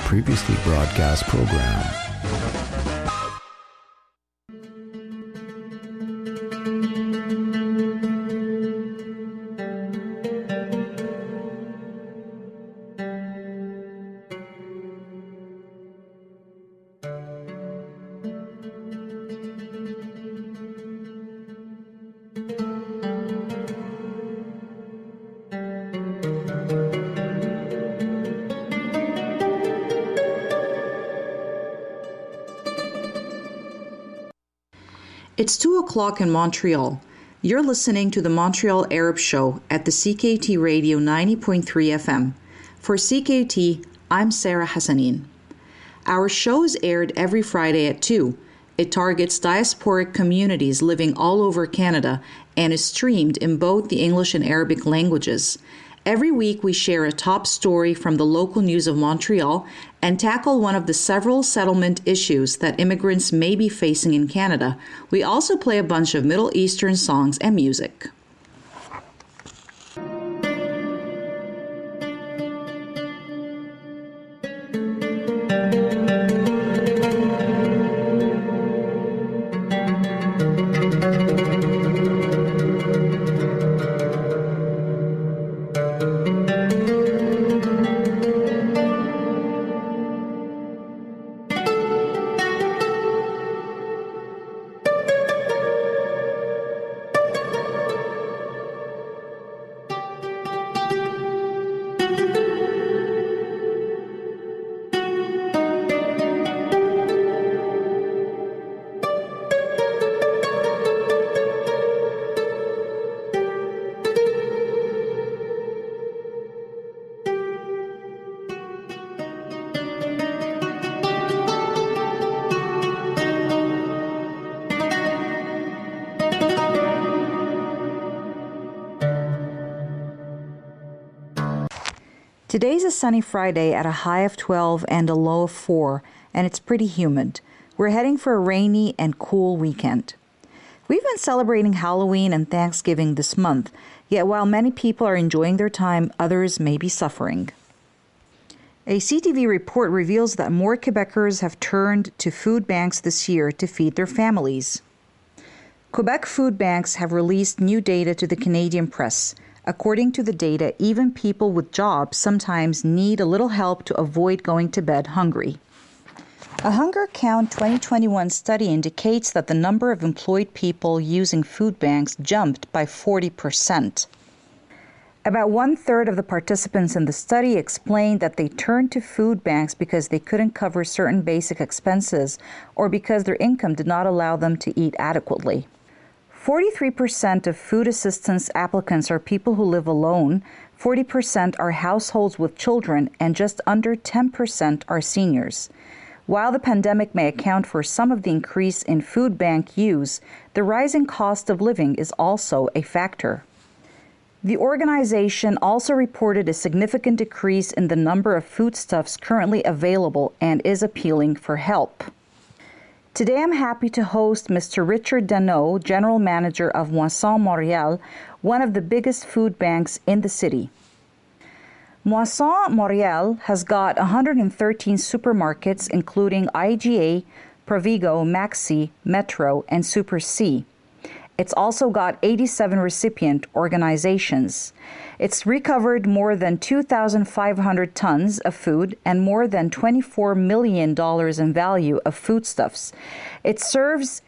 previously broadcast program. It's 2 o'clock in Montreal. You're listening to the Montreal Arab Show at the CKUT Radio 90.3 FM. For CKUT, I'm Sarah Hassanin. Our show is aired every Friday at 2. It targets diasporic communities living all over Canada and is streamed in both the English and Arabic languages. Every week we share a top story from the local news of Montreal and tackle one of the several settlement issues that immigrants may be facing in Canada. We also play a bunch of Middle Eastern songs and music. Today's a sunny Friday at a high of 12 and a low of 4, and it's pretty humid. We're heading for a rainy and cool weekend. We've been celebrating Halloween and Thanksgiving this month, yet while many people are enjoying their time, others may be suffering. A CTV report reveals that more Quebecers have turned to food banks this year to feed their families. Quebec food banks have released new data to the Canadian press. According to the data, even people with jobs sometimes need a little help to avoid going to bed hungry. A Hunger Count 2021 study indicates that the number of employed people using food banks jumped by 40%. About 1/3 of the participants in the study explained that they turned to food banks because they couldn't cover certain basic expenses or because their income did not allow them to eat adequately. 43% of food assistance applicants are people who live alone, 40% are households with children, and just under 10% are seniors. While the pandemic may account for some of the increase in food bank use, the rising cost of living is also a factor. The organization also reported a significant decrease in the number of foodstuffs currently available and is appealing for help. Today I'm happy to host Mr. Richard Dano, General Manager of Moisson Montréal, one of the biggest food banks in the city. Moisson Montréal has got 113 supermarkets including IGA, Provigo, Maxi, Metro, and Super C. It's also got 87 recipient organizations. It's recovered more than 2,500 tons of food and more than $24 million in value of foodstuffs. It serves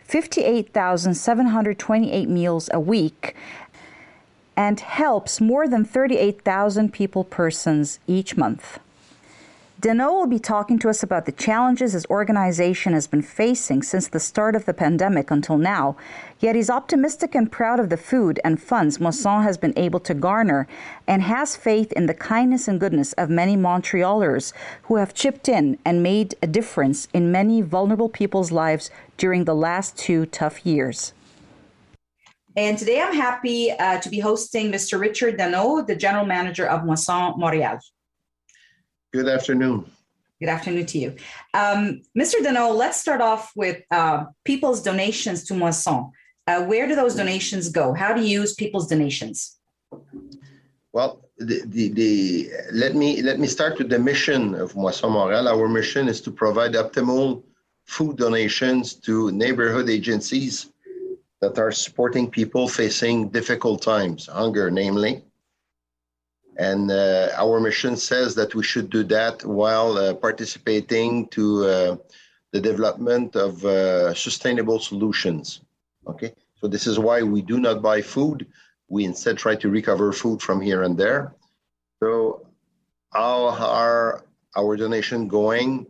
58,728 meals a week and helps more than 38,000 persons each month. Dano will be talking to us about the challenges his organization has been facing since the start of the pandemic until now, yet he's optimistic and proud of the food and funds Moisson has been able to garner and has faith in the kindness and goodness of many Montrealers who have chipped in and made a difference in many vulnerable people's lives during the last 2 tough years. And today I'm happy to be hosting Mr. Richard Dano, the General Manager of Moisson Montréal. Good afternoon. Good afternoon to you. Mr. Dano, let's start off with people's donations to Moisson. Where do those donations go? How do you use people's donations? Well, let me start with the mission of Moisson Montréal. Our mission is to provide optimal food donations to neighborhood agencies that are supporting people facing difficult times, hunger, namely. And our mission says that we should do that while participating to the development of sustainable solutions. Okay, so this is why we do not buy food. We instead try to recover food from here and there. So how are our donation going?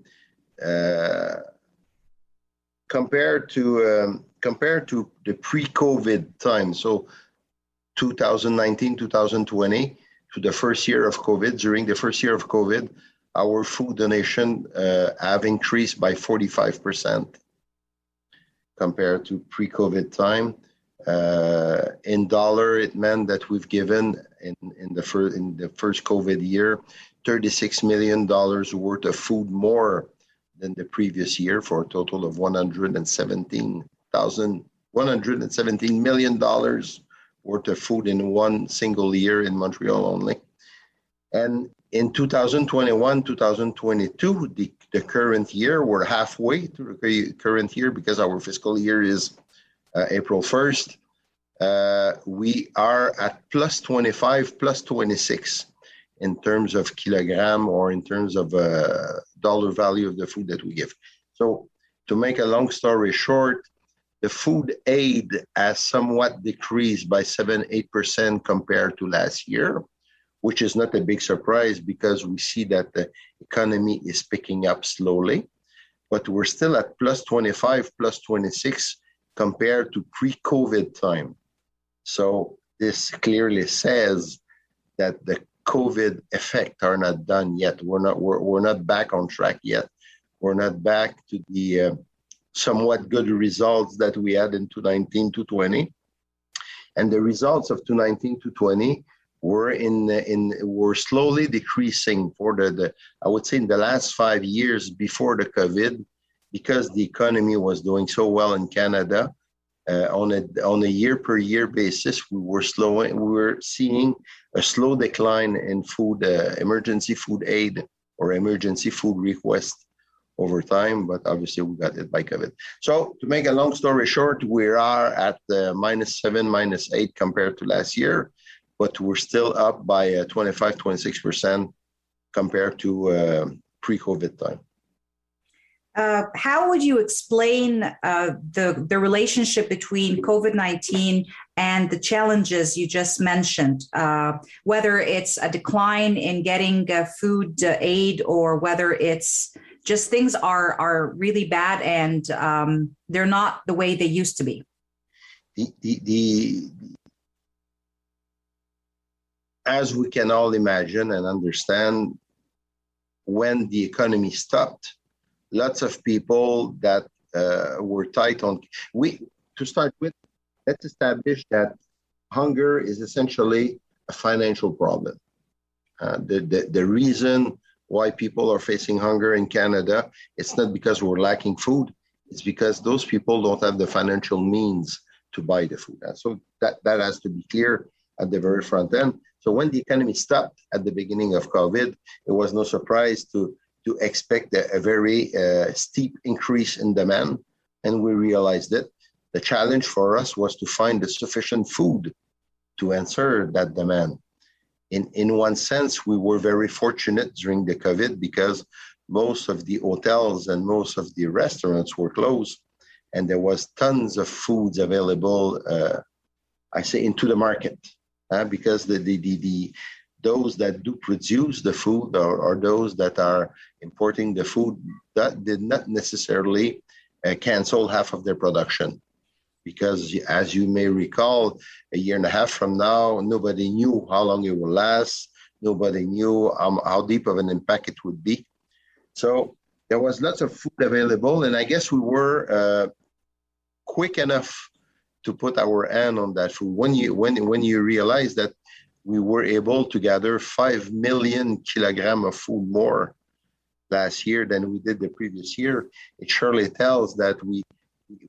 Compared to the pre-COVID time, so 2019, 2020, to the first year of COVID, during the first year of COVID, our food donation have increased by 45% compared to pre-COVID time. In dollar, it meant that we've given in the first COVID year, $36 million worth of food more than the previous year, for a total of $117 million worth of food in one single year in Montreal only. And in 2021, 2022, the current year, we're halfway through the current year because our fiscal year is April 1st. We are at plus 25, plus 26 in terms of kilogram or in terms of dollar value of the food that we give. So to make a long story short, the food aid has somewhat decreased by 7-8% compared to last year, which is not a big surprise because we see that the economy is picking up slowly, but we're still at plus 25, plus 26 compared to pre-COVID time. So this clearly says that the COVID effect are not done yet. We're not back on track yet. We're not back to the somewhat good results that we had in 2019 to 20. And the results of 2019 to 20 were slowly decreasing for I would say in the last 5 years before the COVID, because the economy was doing so well in Canada. On a year per year basis, we were seeing a slow decline in food, emergency food aid or emergency food request over time, but obviously we got it by COVID. So to make a long story short, we are at -7, -8 compared to last year, but we're still up by 25, 26% compared to pre-COVID time. How would you explain the relationship between COVID-19 and the challenges you just mentioned, whether it's a decline in getting food aid or whether it's just things are really bad and they're not the way they used to be? As we can all imagine and understand, when the economy stopped, lots of people that were tight on. To start with, let's establish that hunger is essentially a financial problem. The reason why people are facing hunger in Canada, it's not because we're lacking food. It's because those people don't have the financial means to buy the food. So that has to be clear at the very front end. So when the economy stopped at the beginning of COVID, it was no surprise to expect a very steep increase in demand, and we realized it. The challenge for us was to find the sufficient food to answer that demand. In one sense, we were very fortunate during the COVID because most of the hotels and most of the restaurants were closed, and there was tons of foods available, into the market, because those that do produce the food or those that are importing the food that did not necessarily cancel half of their production. Because as you may recall, a year and a half from now, nobody knew how long it will last. Nobody knew how deep of an impact it would be. So there was lots of food available, and I guess we were quick enough to put our hand on that food. When you realize that we were able to gather 5 million kilograms of food more last year than we did the previous year, it surely tells that we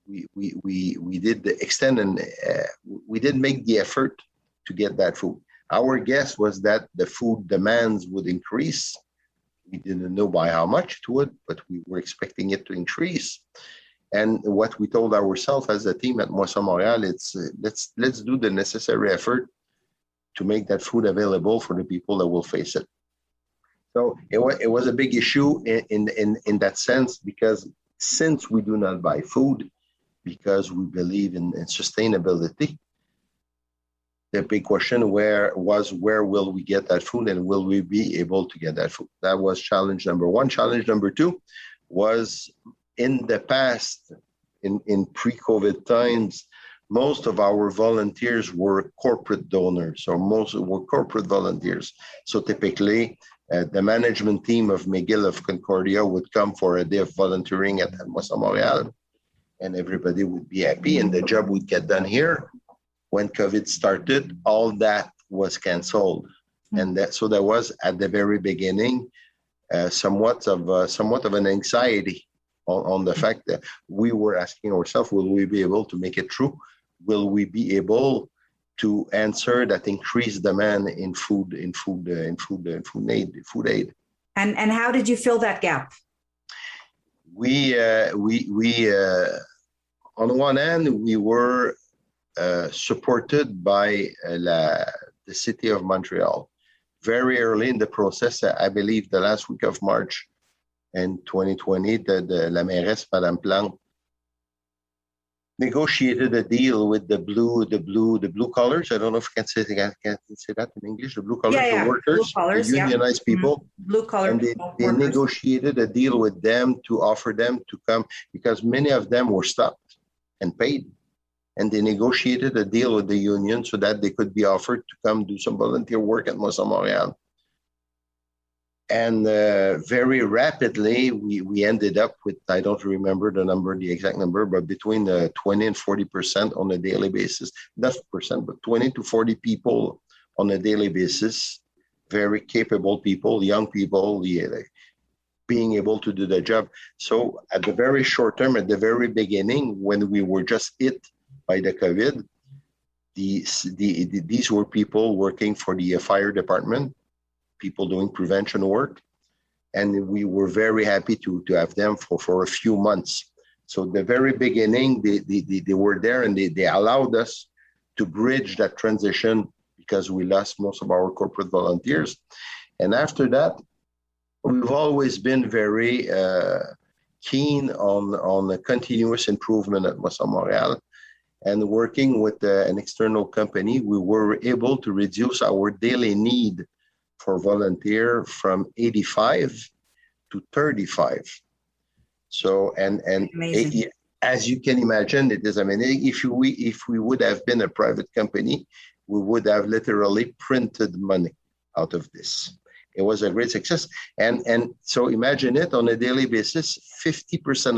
did the extend and we did make the effort to get that food. Our guess was that the food demands would increase. We didn't know by how much it would, but we were expecting it to increase. And what we told ourselves as a team at Moisson Montréal, it's let's do the necessary effort to make that food available for the people that will face it. So it was a big issue in that sense, because since we do not buy food, because we believe in sustainability, the big question where will we get that food, and will we be able to get that food? That was challenge number one. Challenge number two was, in the past, in pre-COVID times, most of our volunteers were corporate donors, or most were corporate volunteers. So typically, the management team of McGill of Concordia would come for a day of volunteering at Moisson Montréal, and everybody would be happy, and the job would get done here. When COVID started, all that was canceled, and so there was, at the very beginning, somewhat of an anxiety on the fact that we were asking ourselves, will we be able to make it through? Will we be able to answer that increased demand in food aid? And how did you fill that gap? We on one hand, we were supported by the city of Montreal. Very early in the process, I believe the last week of March in 2020, la mairesse, Madame Plante, negotiated a deal with the blue collars. I don't know if I can say that in English. The blue collars, the workers, the unionized people. Blue collar. And they negotiated a deal with them to offer them to come, because many of them were stopped and paid. And they negotiated a deal with the union so that they could be offered to come do some volunteer work at Moisson Montréal. And very rapidly, we ended up with, I don't remember the exact number, but between 20 and 40% on a daily basis. Not percent, but 20 to 40 people on a daily basis. Very capable people, young people, being able to do the job. So at the very short term, at the very beginning, when we were just hit by the COVID, these were people working for the fire department, people doing prevention work, and we were very happy to have them for a few months. So the very beginning, they were there, and they allowed us to bridge that transition, because we lost most of our corporate volunteers. And after that, we've always been very keen on the continuous improvement at Moisson Montréal. And working with an external company, we were able to reduce our daily need for volunteer from 85 to 35. So, and as you can imagine, it is amazing. If we would have been a private company, we would have literally printed money out of this. It was a great success. And so imagine it, on a daily basis, 50%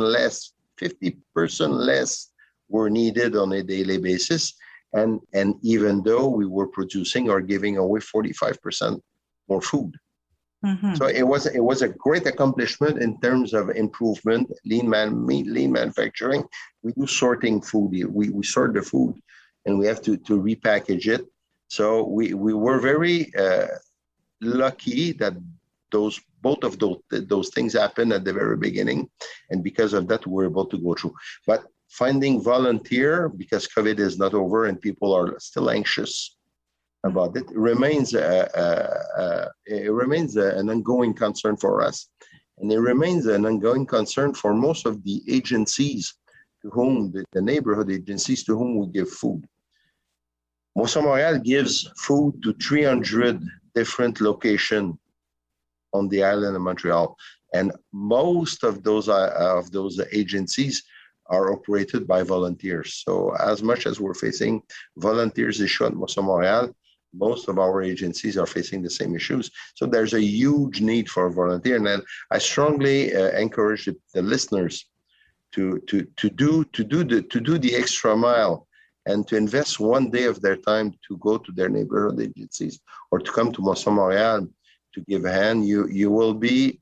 less were needed on a daily basis. And even though we were producing or giving away 45% more food. Mm-hmm. So it was a great accomplishment in terms of improvement, lean manufacturing. We do sorting food. We sort the food, and we have to repackage it. So we were very lucky that both of those things happened at the very beginning, and because of that, we were able to go through. But finding volunteer, because COVID is not over and people are still anxious about it, remains an ongoing concern for us, and it remains an ongoing concern for most of the agencies to whom the neighborhood agencies to whom we give food. Moisson Montréal gives food to 300 different locations on the island of Montreal, and most of those agencies are operated by volunteers. So as much as we're facing volunteers issue at Moisson Montréal, most of our agencies are facing the same issues. So there's a huge need for a volunteer. And I strongly encourage the listeners to do the extra mile and to invest one day of their time to go to their neighborhood agencies or to come to Moisson Montréal to give a hand. You will be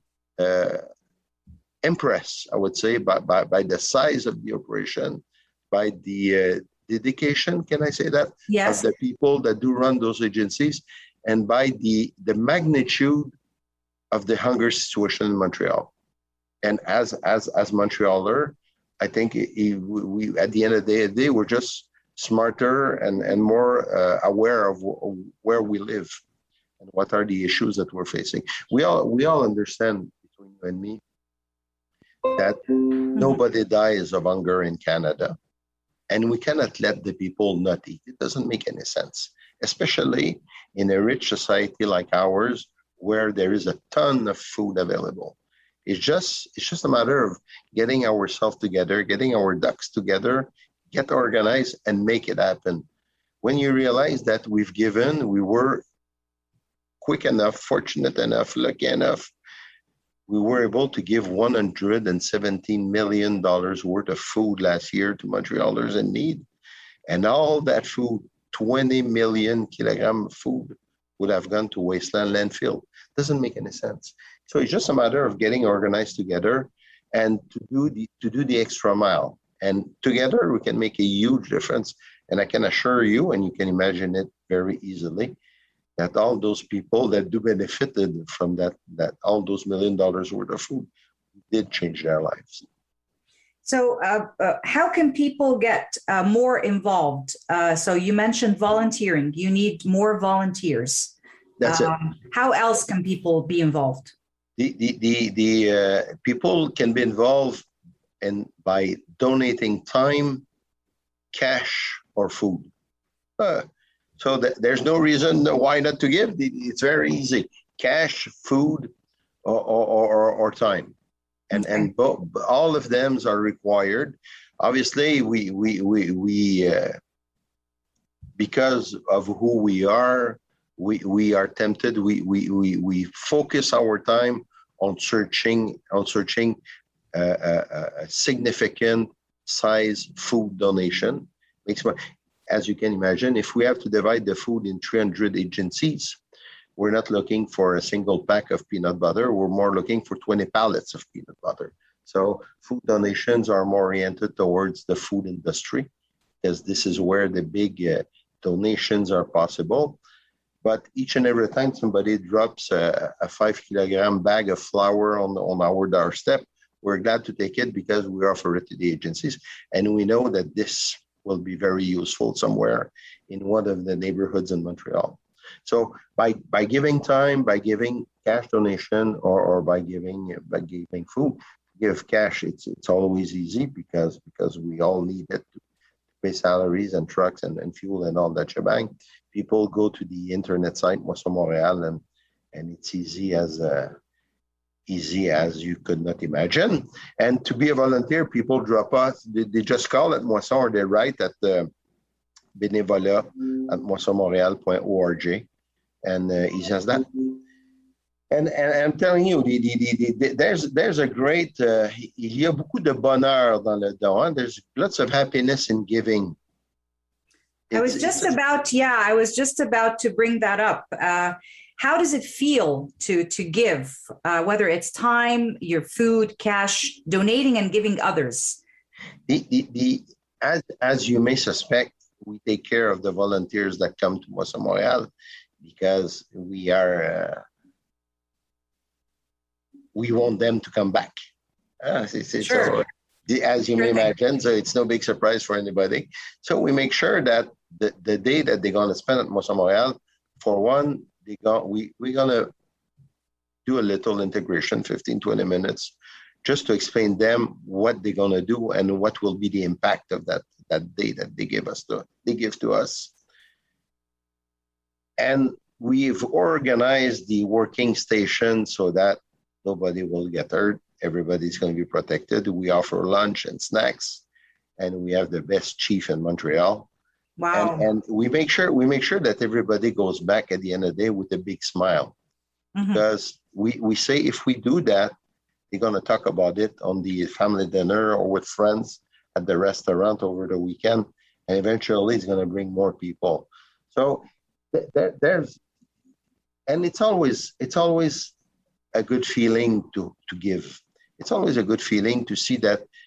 impressed, I would say, by the size of the operation, by the dedication, can I say that, of Yes. the people that do run those agencies, and by the magnitude of the hunger situation in Montreal. And as Montrealer, I think we at the end of the day, we're just smarter and more aware of where we live and what are the issues that we're facing. We all understand, between you and me, that nobody dies of hunger in Canada, and we cannot let the people not eat. It doesn't make any sense, especially in a rich society like ours, where there is a ton of food available. It's just a matter of getting ourselves together, getting our ducks together, get organized, and make it happen. When you realize that we were quick enough, fortunate enough, lucky enough, we were able to give $117 million worth of food last year to Montrealers in need. And all that food, 20 million kilogram of food, would have gone to wasteland landfill. Doesn't make any sense. So it's just a matter of getting organized together and to do the extra mile. And together we can make a huge difference. And I can assure you, and you can imagine it very easily, that all those people that do benefited from that all those $1 million worth of food did change their lives. So how can people get more involved? So you mentioned volunteering. You need more volunteers. That's it. How else can people be involved? The people can be involved by donating time, cash, or food. So there's no reason why not to give. It's very easy: cash, food, or time, and all of them are required. Obviously, we because of who we are tempted. We focus our time on searching a significant size food donation. As you can imagine, if we have to divide the food in 300 agencies, we're not looking for a single pack of peanut butter. We're more looking for 20 pallets of peanut butter. So food donations are more oriented towards the food industry, because this is where the big donations are possible. But each and every time somebody drops a 5 kilogram bag of flour on our doorstep, we're glad to take it, because we offer it to the agencies. And we know that this will be very useful somewhere in one of the neighborhoods in Montreal. So by giving time, by giving cash donation, or by giving food, give cash, it's always easy, because we all need it to pay salaries and trucks and fuel and all that shebang. People go to the internet site Moisson Montréal, and it's easy as you could not imagine. And to be a volunteer, people drop us. They just call at Moisson, or they write at bénévolat@moissonmontréal.org, and he says that. And I'm telling you, there's a great, il y a beaucoup de bonheur dans le don. There's lots of happiness in giving. I was just about to bring that up. How does it feel to give, whether it's time, your food, cash, donating and giving others? As you may suspect, we take care of the volunteers that come to Moisson Montréal, because we want them to come back. Sure. As you may imagine, so it's no big surprise for anybody. So we make sure that the day that they're going to spend at Moisson Montréal, for one, we're going to do a little integration, 15, 20 minutes, just to explain them what they're going to do and what will be the impact of that day that they give to us. And we've organized the working station so that nobody will get hurt. Everybody's going to be protected. We offer lunch and snacks, and we have the best chief in Montreal. Wow. And we make sure that everybody goes back at the end of the day with a big smile. Mm-hmm. Because we say if we do that, they're going to talk about it on the family dinner or with friends at the restaurant over the weekend, and eventually it's going to bring more people. So there's, and it's always a good feeling to give. It's always a good feeling to see that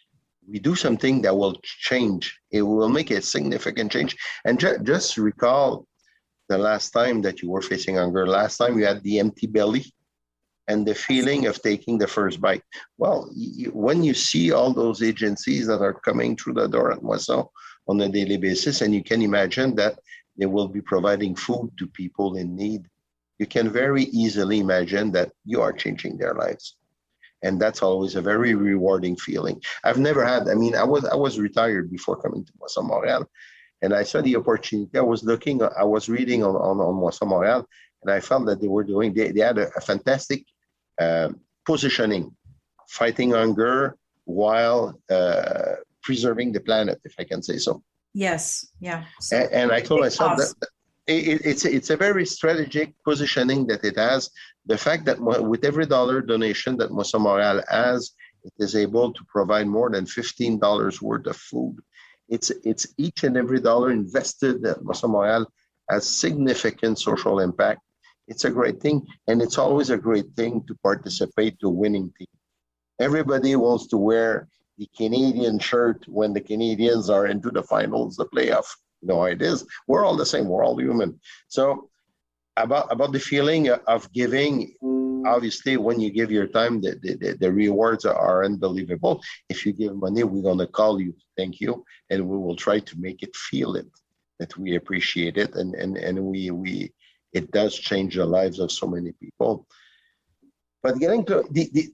we do something that will change. It will make a significant change. And just recall the last time that you were facing hunger. Last time you had the empty belly and the feeling of taking the first bite. Well, when you see all those agencies that are coming through the door at Moisson on a daily basis, and you can imagine that they will be providing food to people in need, you can very easily imagine that you are changing their lives. And that's always a very rewarding feeling. I've never had, I mean, I was retired before coming to Moisson Montréal, and I saw the opportunity. I was reading on Moisson Montréal, and I found that they had a fantastic positioning, fighting hunger while preserving the planet, if I can say so. Yes, yeah. So and I told myself that it's a very strategic positioning that it has. The fact that with every dollar donation that Moisson Montréal has, it is able to provide more than $15 worth of food. It's each and every dollar invested at Moisson Montréal has significant social impact. It's a great thing, and it's always a great thing to participate to a winning team. Everybody wants to wear the Canadian shirt when the Canadians are into the finals, the playoff. You know how it is. We're all the same. We're all human. So about the feeling of giving, obviously, when you give your time, the rewards are unbelievable. If you give money, we're going to call you, thank you, and we will try to make it feel it, that we appreciate it, and we it does change the lives of so many people. But getting to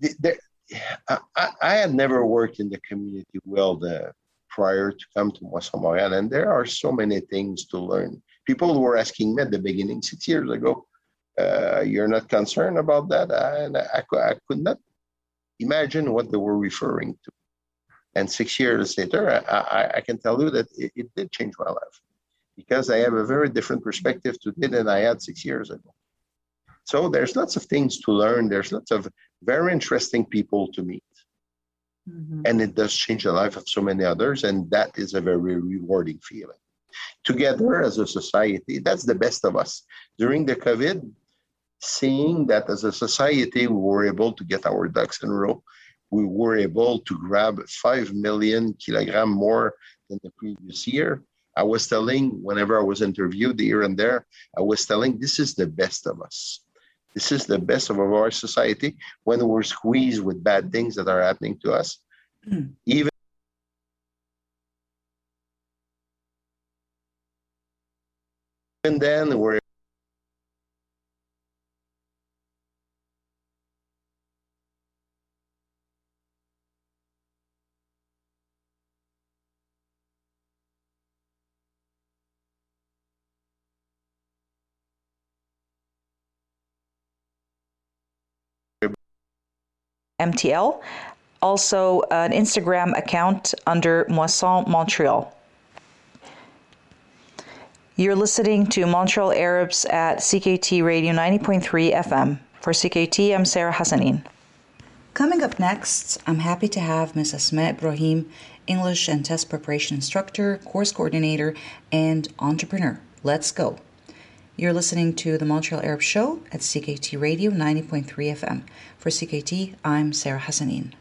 I had never worked in the community world prior to come to Moisson Montréal, and there are so many things to learn. People were asking me at the beginning 6 years ago, you're not concerned about that? And I could not imagine what they were referring to. And 6 years later, I can tell you that it did change my life, because I have a very different perspective today than I had 6 years ago. So there's lots of things to learn. There's lots of very interesting people to meet. Mm-hmm. And it does change the life of so many others. And that is a very rewarding feeling. Together as a society, that's the best of us. During the COVID, seeing that as a society, we were able to get our ducks in a row. We were able to grab 5 million kilograms more than the previous year. I was telling, whenever I was interviewed here and there, I was telling, this is the best of us. This is the best of our society when we're squeezed with bad things that are happening to us. Even then, we're MTL, also an Instagram account under Moisson Montreal. You're listening to Montreal Arabs at CKT Radio 90.3 FM. For CKT, I'm Sarah Hassanin. Coming up next, I'm happy to have Ms. Asma Ibrahim, English and test preparation instructor, course coordinator, and entrepreneur. Let's go. You're listening to the Montreal Arab Show at CKT Radio 90.3 FM. For CKT, I'm Sarah Hassanin.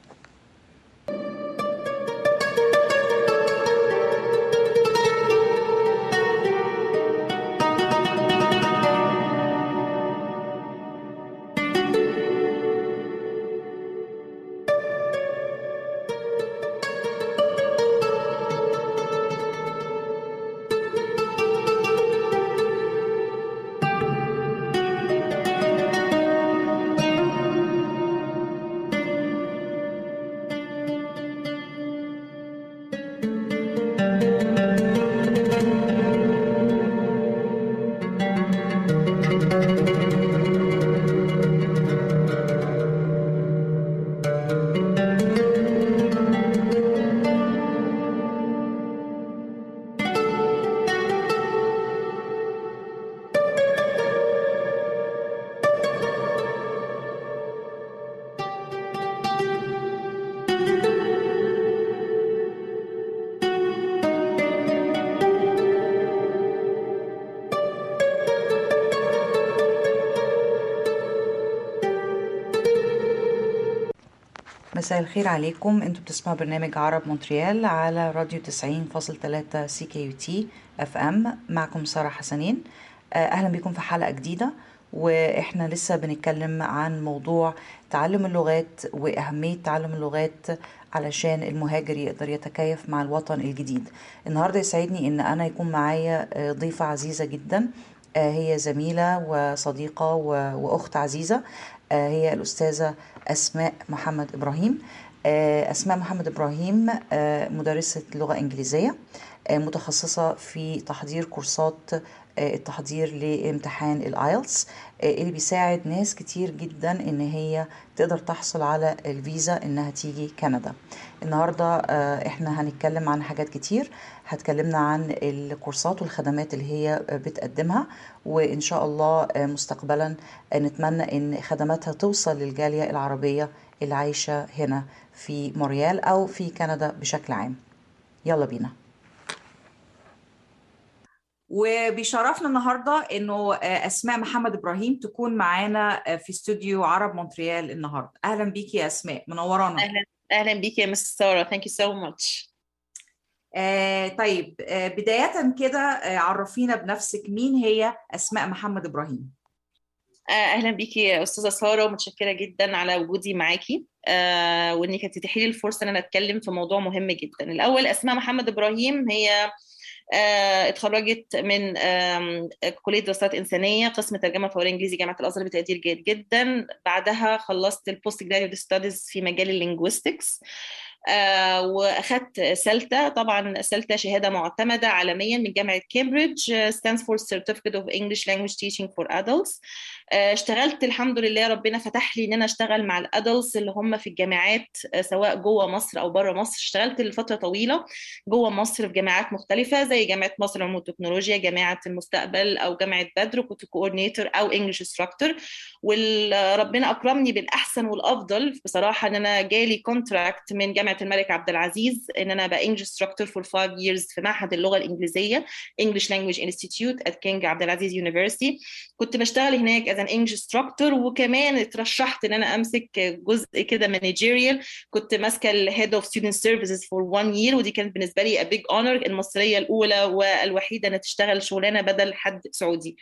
مساء الخير عليكم. انتوا بتسمعوا برنامج عرب مونتريال على راديو 90.3 سي كي يو تي اف ام. معكم سارة حسنين. اهلا بكم في حلقة جديدة، واحنا لسه بنتكلم عن موضوع تعلم اللغات واهمية تعلم اللغات علشان المهاجر يقدر يتكيف مع الوطن الجديد. النهاردة يسعدني ان انا يكون معايا ضيفة عزيزة جدا، هي زميلة وصديقة واخت عزيزة، هي الأستاذة أسماء محمد إبراهيم. أسماء محمد إبراهيم مدرسة لغة إنجليزية، متخصصة في تحضير كورسات التحضير لامتحان الآيلتس، اللي بيساعد ناس كتير جدا إن هي تقدر تحصل على الفيزا إنها تيجي كندا. النهاردة إحنا هنتكلم عن حاجات كتير. هتكلمنا عن الكورسات والخدمات اللي هي بتقدمها، وإن شاء الله مستقبلا نتمنى إن خدماتها توصل للجالية العربية اللي عايشة هنا في مونريال أو في كندا بشكل عام. يلا بينا. وبيشرفنا النهاردة إنه أسماء محمد إبراهيم تكون معانا في استوديو عرب مونتريال النهاردة. أهلا بيكي يا أسماء، منورانا. أهلا بيكي يا مس سارة. Thank you so much. طيب، بداية كده عرفينا بنفسك، مين هي أسماء محمد إبراهيم؟ أهلا بيكي يا أستاذة سارة، ومتشكرة جدا على وجودي معاكي وإنك تتيحي لي الفرصة إن أنا أتكلم في موضوع مهم جدا. الأول، أسماء محمد إبراهيم هي اتخرجت من كلية دراسات إنسانية، قسم ترجمة فورية إنجليزي، جامعة الأزهر، بتقدير جيد جدا. بعدها خلصت البوست جراديويت ستاديز في مجال اللينجويستكس، وأخذت سلتا. طبعا سلتا شهادة معتمدة عالميا من جامعة كامبريدج، stands for Certificate of English Language Teaching for Adults. اشتغلت الحمد لله، ربنا فتح لي ان انا اشتغل مع الادلتس اللي هم في الجامعات، سواء جوه مصر او بره مصر. اشتغلت لفتره طويله جوه مصر في جامعات مختلفه زي جامعه مصر للعلوم والتكنولوجيا، جامعه المستقبل، او جامعه بدر، كنت كوردينيتور او انجلش انستراكتور. وربنا اكرمني بالاحسن والافضل بصراحه، ان انا جالي كونتراكت من جامعه الملك عبد العزيز ان انا ابقى انجلش انستراكتور فور 5 years في معهد اللغه الانجليزيه English Language Institute at King عبد العزيز University. كنت بشتغل هناك as an English instructor، وكمان اترشحت ان انا امسك جزء كده managerial. كنت ماسكه ال Head of Student Services for 1 year، ودي كانت بالنسبه لي a big honor، المصريه الاولى والوحيده ان تشتغل شغلانه بدل حد سعودي.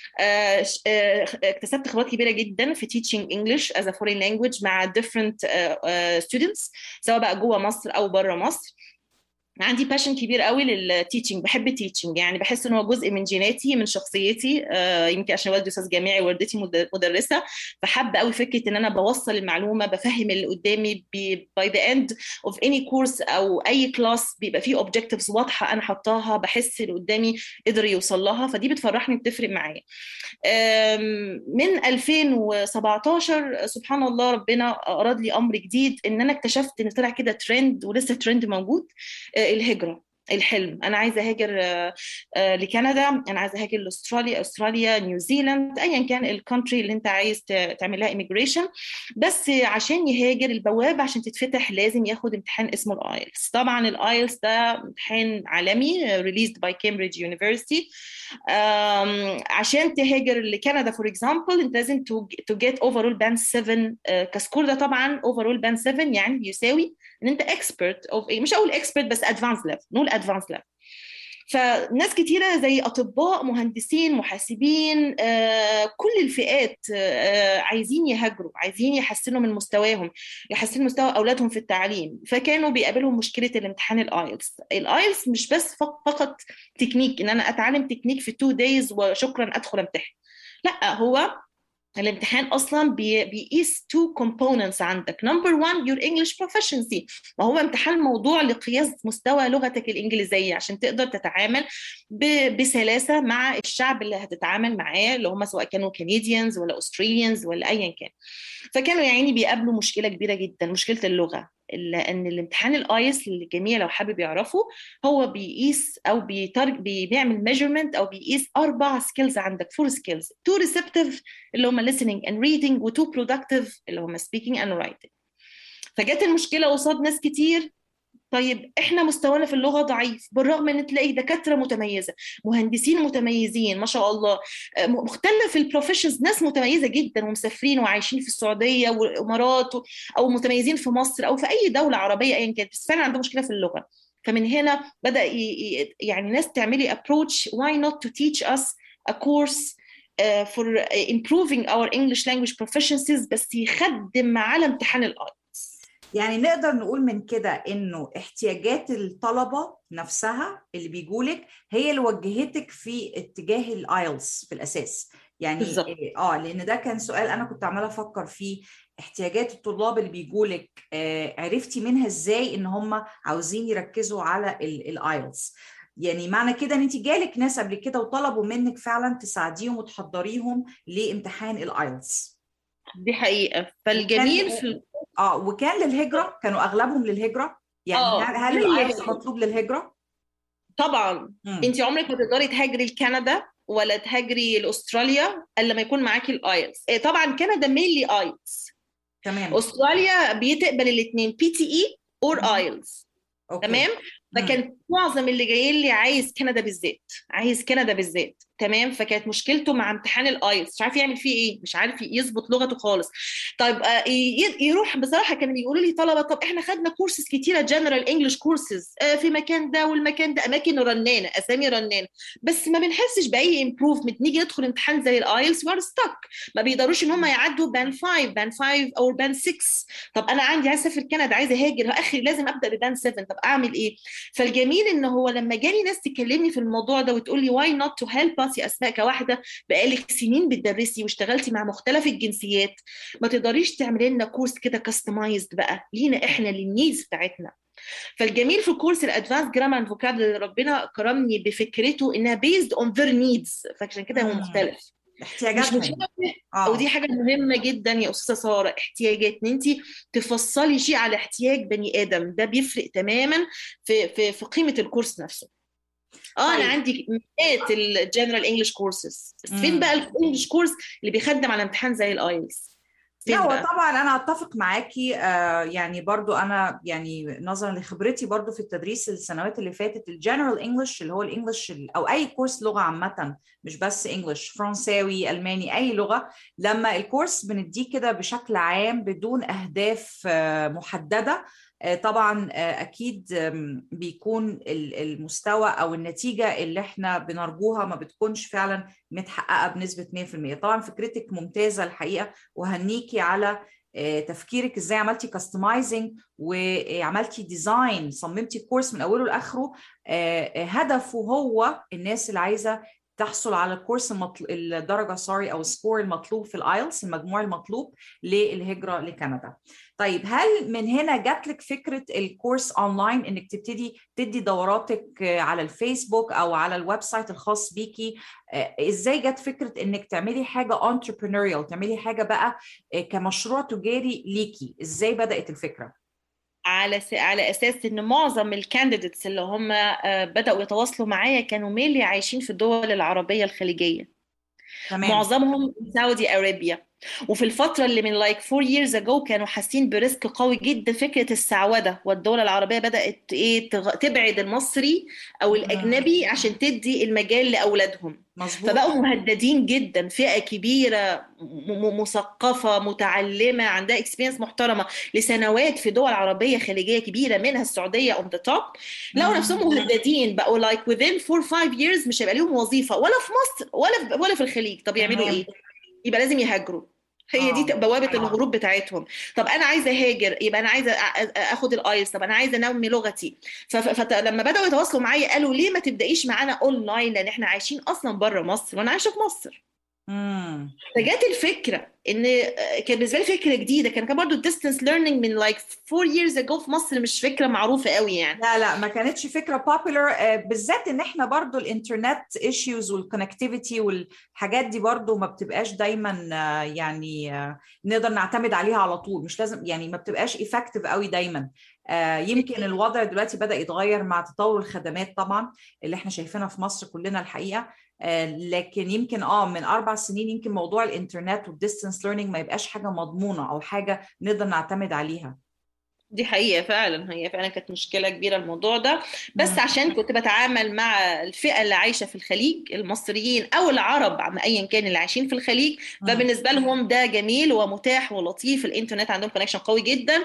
اكتسبت خبرات كبيره جدا في teaching English as a foreign language مع different students، سواء بقى جوه مصر او بره مصر. عندي باشن كبير قوي للتيتشنج، بحب التيتشنج، يعني بحس ان هو جزء من جيناتي، من شخصيتي. يمكن عشان والدي استاذ جامعي ووالدتي مدرسه، فحب قوي فكره ان انا بوصل المعلومه، بفهم اللي قدامي. by the end of any course او اي كلاس بيبقى فيه objectives واضحه انا حطاها، بحس اللي قدامي قدر يوصل لها، فدي بتفرحني وبتفرق معايا. من 2017 سبحان الله ربنا أراد لي أمر جديد، إن أنا اكتشفت إن طلع كده ترند، ولسه ترند موجود، الهجرة. الحلم، أنا عايزة أهاجر لكندا، أنا عايزة أهاجر لأستراليا، أستراليا، نيوزيلاند، أيا كان الكونتري اللي أنت عايز تعمل لها immigration. بس عشان يهاجر، البوابة عشان تتفتح لازم ياخد امتحان اسمه الآيلتس. طبعا الآيلتس ده امتحان عالمي released by Cambridge University. عشان تهاجر لكندا for example، أنت لازم to get overall band 7 كسكور. ده طبعا overall band 7 يعني يساوي ان انت expert of مش اقول expert بس advanced level، نقول advanced level. فناس كتيرة زي أطباء، مهندسين، محاسبين، كل الفئات عايزين يهاجروا، عايزين يحسنوا من مستواهم، يحسنوا مستوى أولادهم في التعليم. فكانوا بيقابلهم مشكلة الامتحان الآيلتس. الآيلتس مش بس فقط تكنيك، إن أنا أتعلم تكنيك في 2 days وشكرا أدخل امتحن. لا، هو الامتحان اصلا بيقيس 2 components عندك. نمبر 1 your English proficiency، وهو امتحان موضوع لقياس مستوى لغتك الانجليزيه عشان تقدر تتعامل بسلاسه مع الشعب اللي هتتعامل معاه، اللي هم سواء كانوا كنديانز ولا استراليانز ولا ايا كان. فكانوا يا عيني بيقابلوا مشكله كبيره جدا، مشكله اللغه. لان الامتحان الايس اللي الجميع لو حابب يعرفه، هو بيقيس او بيعمل measurement او بيقيس 4 skills عندك، 4 skills. 2 receptive اللي هم listening and reading، و 2 productive اللي هم speaking and writing. فجت المشكله قصاد ناس كتير طيب احنا مستوانا في اللغه ضعيف، بالرغم ان تلاقي دكاتره متميزه، مهندسين متميزين ما شاء الله، مختلف البروفيشنز، ناس متميزه جدا ومسافرين وعايشين في السعوديه والامارات او متميزين في مصر او في اي دوله عربيه ايا كانت، بس فعلا عندهم مشكله في اللغه. فمن هنا بدا يعني ناس تعملي approach why not to teach us a course for improving our English language proficiencies، بس يخدم على امتحان الآيلتس. يعني نقدر نقول من كده انه احتياجات الطلبة نفسها اللي بيجولك هي اللي وجهتك في اتجاه الايلتس في الاساس يعني. بالظبط. لان ده كان سؤال انا كنت عماله افكر فيه. احتياجات الطلاب اللي بيجولك عرفتي منها ازاي ان هم عاوزين يركزوا على الايلتس؟ يعني معنى كده ان انت جالك ناس قبل كده وطلبوا منك فعلا تساعديهم وتحضريهم لامتحان الايلتس. دي حقيقة. وكان فالجميل في وكان للهجرة، كانوا اغلبهم للهجرة يعني. هل الايلتس مطلوب للهجرة؟ طبعا. انت عمرك ما تقدري تهاجري لكندا ولا تهاجري لاستراليا الا لما يكون معاكي الايلتس. طبعا كندا مينلي ايلتس، تمام. استراليا بتقبل الاثنين بي تي اي اور ايلتس. تمام. فكان معظم اللي جايين لي عايز كندا بالذات، عايز كندا بالذات. تمام. فكانت مشكلته مع امتحان الايلتس، مش عارف يعمل فيه ايه، مش عارف يظبط لغته خالص. طيب يروح بصراحه كانوا بيقولوا لي طلبه طب احنا خدنا كورسز كتيره جنرال انجلش كورسز في مكان ده والمكان ده، اماكن رنانه، اسامي رنانه، بس ما بنحسش باي امبروفمنت. نيجي ندخل امتحان زي الايلتس وار ستك، ما بيقدروش ان هم يعدوا بان 5 بان 5 او بان 6. طب انا عندي عايزه اسافر كندا، عايزه اهاجر، اخري لازم ابدا ببان 7، طب اعمل ايه؟ فالجميل ان هو لما جالي ناس تكلمني في الموضوع ده وتقول لي واي نوت تو هيلب اس يا اسماء، كواحده بقالك سنين بتدرسي واشتغلتي مع مختلف الجنسيات، ما تقدريش تعملي لنا كورس كده كاستمايزد بقى لينا احنا للنيدز بتاعتنا؟ فالجميل في كورس الادفانس جرامر اند فوكابلري ربنا كرمني بفكرته انها بيزد اون ذير نيدز، فعشان كده هو مختلف. احتياجاتهم. ودي حاجه مهمه جدا يا استاذه ساره، احتياجات، ان انت تفصلي شيء على احتياج بني ادم، ده بيفرق تماما في قيمه الكورس نفسه. انا عندي مئات الجنرال انجلش كورسز، بس فين بقى الانجلش كورس اللي بيخدم على امتحان زي الايلتس؟ لا هو طبعا انا اتفق معاكي. يعني برضو انا يعني نظرا لخبرتي برضو في التدريس السنوات اللي فاتت، الجنرال انجلش اللي هو الانجلش او اي كورس لغه عامه، مش بس انجلش، فرنساوي، الماني، اي لغه، لما الكورس بنديه كده بشكل عام بدون اهداف محدده، طبعا اكيد بيكون المستوى او النتيجه اللي احنا بنرجوها ما بتكونش فعلا متحققه بنسبه 100%. طبعا فكرتك ممتازه الحقيقه، وهنيكي على تفكيرك ازاي عملتي كاستمايزنج وعملتي ديزاين، صممتي كورس من اوله لاخره هدفه هو الناس اللي عايزه تحصل على الكورس الدرجه او السكور المطلوب في الايلتس، المجموع المطلوب للهجره لكندا. طيب هل من هنا جات لك فكره الكورس اونلاين، انك تبتدي تدي دوراتك على الفيسبوك او على الويب سايت الخاص بيكي؟ ازاي جت فكره انك تعملي حاجه انتربرينوريال، تعملي حاجه بقى كمشروع تجاري ليكي؟ ازاي بدات الفكره؟ على اساس ان معظم الكانديديتس اللي هم بداوا يتواصلوا معايا كانوا ميلي عايشين في الدول العربيه الخليجيه. تمام. معظمهم سعودي ارابيا، وفي الفترة اللي من 4 years ago كانوا حاسين بريسك قوي جدا، فكرة السعودة، والدول العربية بدأت تبعد المصري أو الأجنبي عشان تدي المجال لأولادهم. مظبوط. فبقوا مهددين جدا، فئة كبيرة مثقفة متعلمة عندها اكسبيرينس محترمة لسنوات في دول عربية خليجية كبيرة منها السعودية on the top، لقوا نفسهم مهددين، بقوا within 4-5 years مش هيبقى لهم وظيفة ولا في مصر ولا في الخليج. طب يعملوا ايه؟ يبقى لازم يهاجروا. هي دي بوابه الهروب بتاعتهم. طب انا عايزه اهاجر، يبقى انا عايزه اخد الايلتس، طب انا عايزه انمي لغتي. فلما بداوا يتواصلوا معايا قالوا ليه ما تبدايش معانا اونلاين، لان احنا عايشين اصلا بره مصر وانا عايشه في مصر. فجات الفكره ان كان بالنسبه لي فكره جديده، كان برضو الديستنس ليرنينج من 4 years ago في مصر مش فكره معروفه قوي يعني. لا ما كانتش فكره popular، بالذات ان احنا برضو الانترنت ايشوز والكونكتيفيتي والحاجات دي برضو ما بتبقاش دايما يعني نقدر نعتمد عليها على طول، مش لازم يعني ما بتبقاش effective قوي دايما. يمكن الوضع دلوقتي بدأ يتغير مع تطور الخدمات طبعا اللي احنا شايفينها في مصر كلنا الحقيقة، لكن يمكن من 4 سنين يمكن موضوع الانترنت والديستنس ليرنينج ما يبقاش حاجة مضمونة او حاجة نقدر نعتمد عليها. دي حقيقة فعلا، هي فعلا كانت مشكلة كبيرة الموضوع ده. بس مم. عشان كنت بتعامل مع الفئة اللي عايشة في الخليج، المصريين أو العرب أيا كان اللي عايشين في الخليج، مم. فبالنسبة لهم ده جميل ومتاح ولطيف. الإنترنت عندهم كونكشن قوي جدا.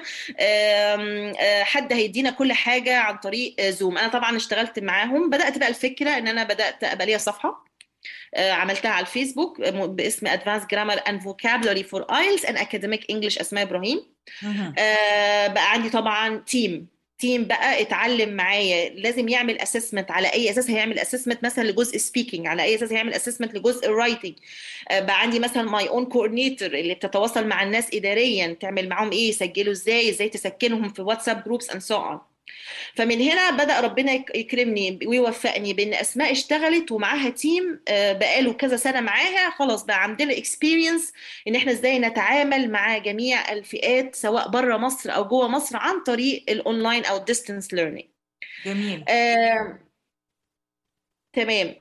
حد هيدينا كل حاجة عن طريق زوم. أنا طبعا اشتغلت معاهم، بدأت بقى الفكرة إن أنا بدأت أبقى ليا صفحة عملتها على الفيسبوك باسم Advanced Grammar and Vocabulary for IELTS and Academic English أسماء إبراهيم. مم. بقى عندي طبعا تيم بقى اتعلم معايا، لازم يعمل اسسمنت. على اي اساس هيعمل اسسمنت مثلا لجزء سبيكينج؟ على اي اساس هيعمل اسسمنت لجزء الرايتنج؟ بقى عندي مثلا ماي اون كوردينيتور اللي بتتواصل مع الناس اداريا، تعمل معاهم ايه، يسجلوا ازاي تسكنهم في واتساب جروبس اند سو اون. فمن هنا بدأ ربنا يكرمني ويوفقني بان اسماء اشتغلت ومعاها تيم بقاله كذا سنه معاها، خلاص بقى عندنا اكسبيرينس ان احنا ازاي نتعامل مع جميع الفئات سواء بره مصر او جوه مصر عن طريق الاونلاين او الديستنس ليرنينج. جميل. تمام.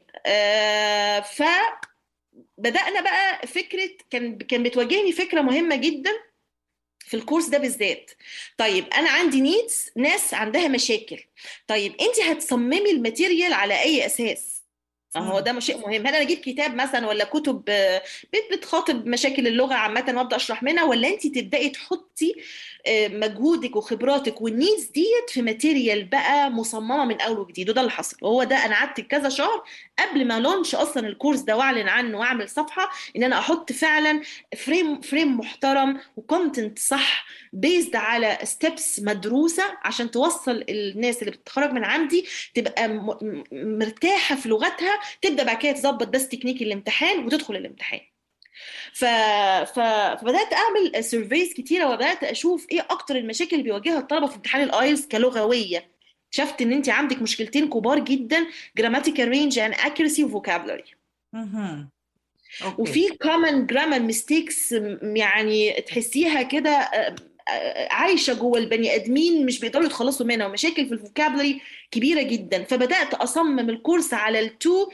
فبدأنا بقى فكرة، كان بتواجهني فكرة مهمة جدا في الكورس ده بالذات. طيب انا عندي ناس عندها مشاكل، طيب انت هتصممي الماتيريال على اي اساس؟ هو مم. ده شيء مهم. هل انا اجيب كتاب مثلا ولا كتب بتخاطب مشاكل اللغه عامه وابدا اشرح منها، ولا انت تبداي تحطي مجهودك وخبراتك والنيدز ديت في ماتيريال بقى مصممه من اول وجديد؟ وده اللي حصل. وهو ده انا قعدت كذا شهر قبل ما لونش اصلا الكورس ده واعلن عنه واعمل صفحه، ان انا احط فعلا فريم محترم وكونتنت صح بيزد على ستيبس مدروسه عشان توصل الناس اللي بتتخرج من عندي تبقى مرتاحه في لغتها، تبدا بعد كده تظبط بس تكنيك الامتحان وتدخل الامتحان. ف... فبدات اعمل سيرفيز كتيره وبدات اشوف ايه اكتر المشاكل اللي بيواجهها الطلبه في امتحان الايلتس كلغويه. شفت ان انت عندك مشكلتين كبار جدا: grammatical range and accuracy vocabulary. مهم. اوكي. وفي common grammar mistakes يعني تحسيها كده عايشه جوه البني ادمين مش بيقدروا يتخلصوا منها، ومشاكل في الفوكابلري كبيره جدا. فبدات اصمم الكورس على التو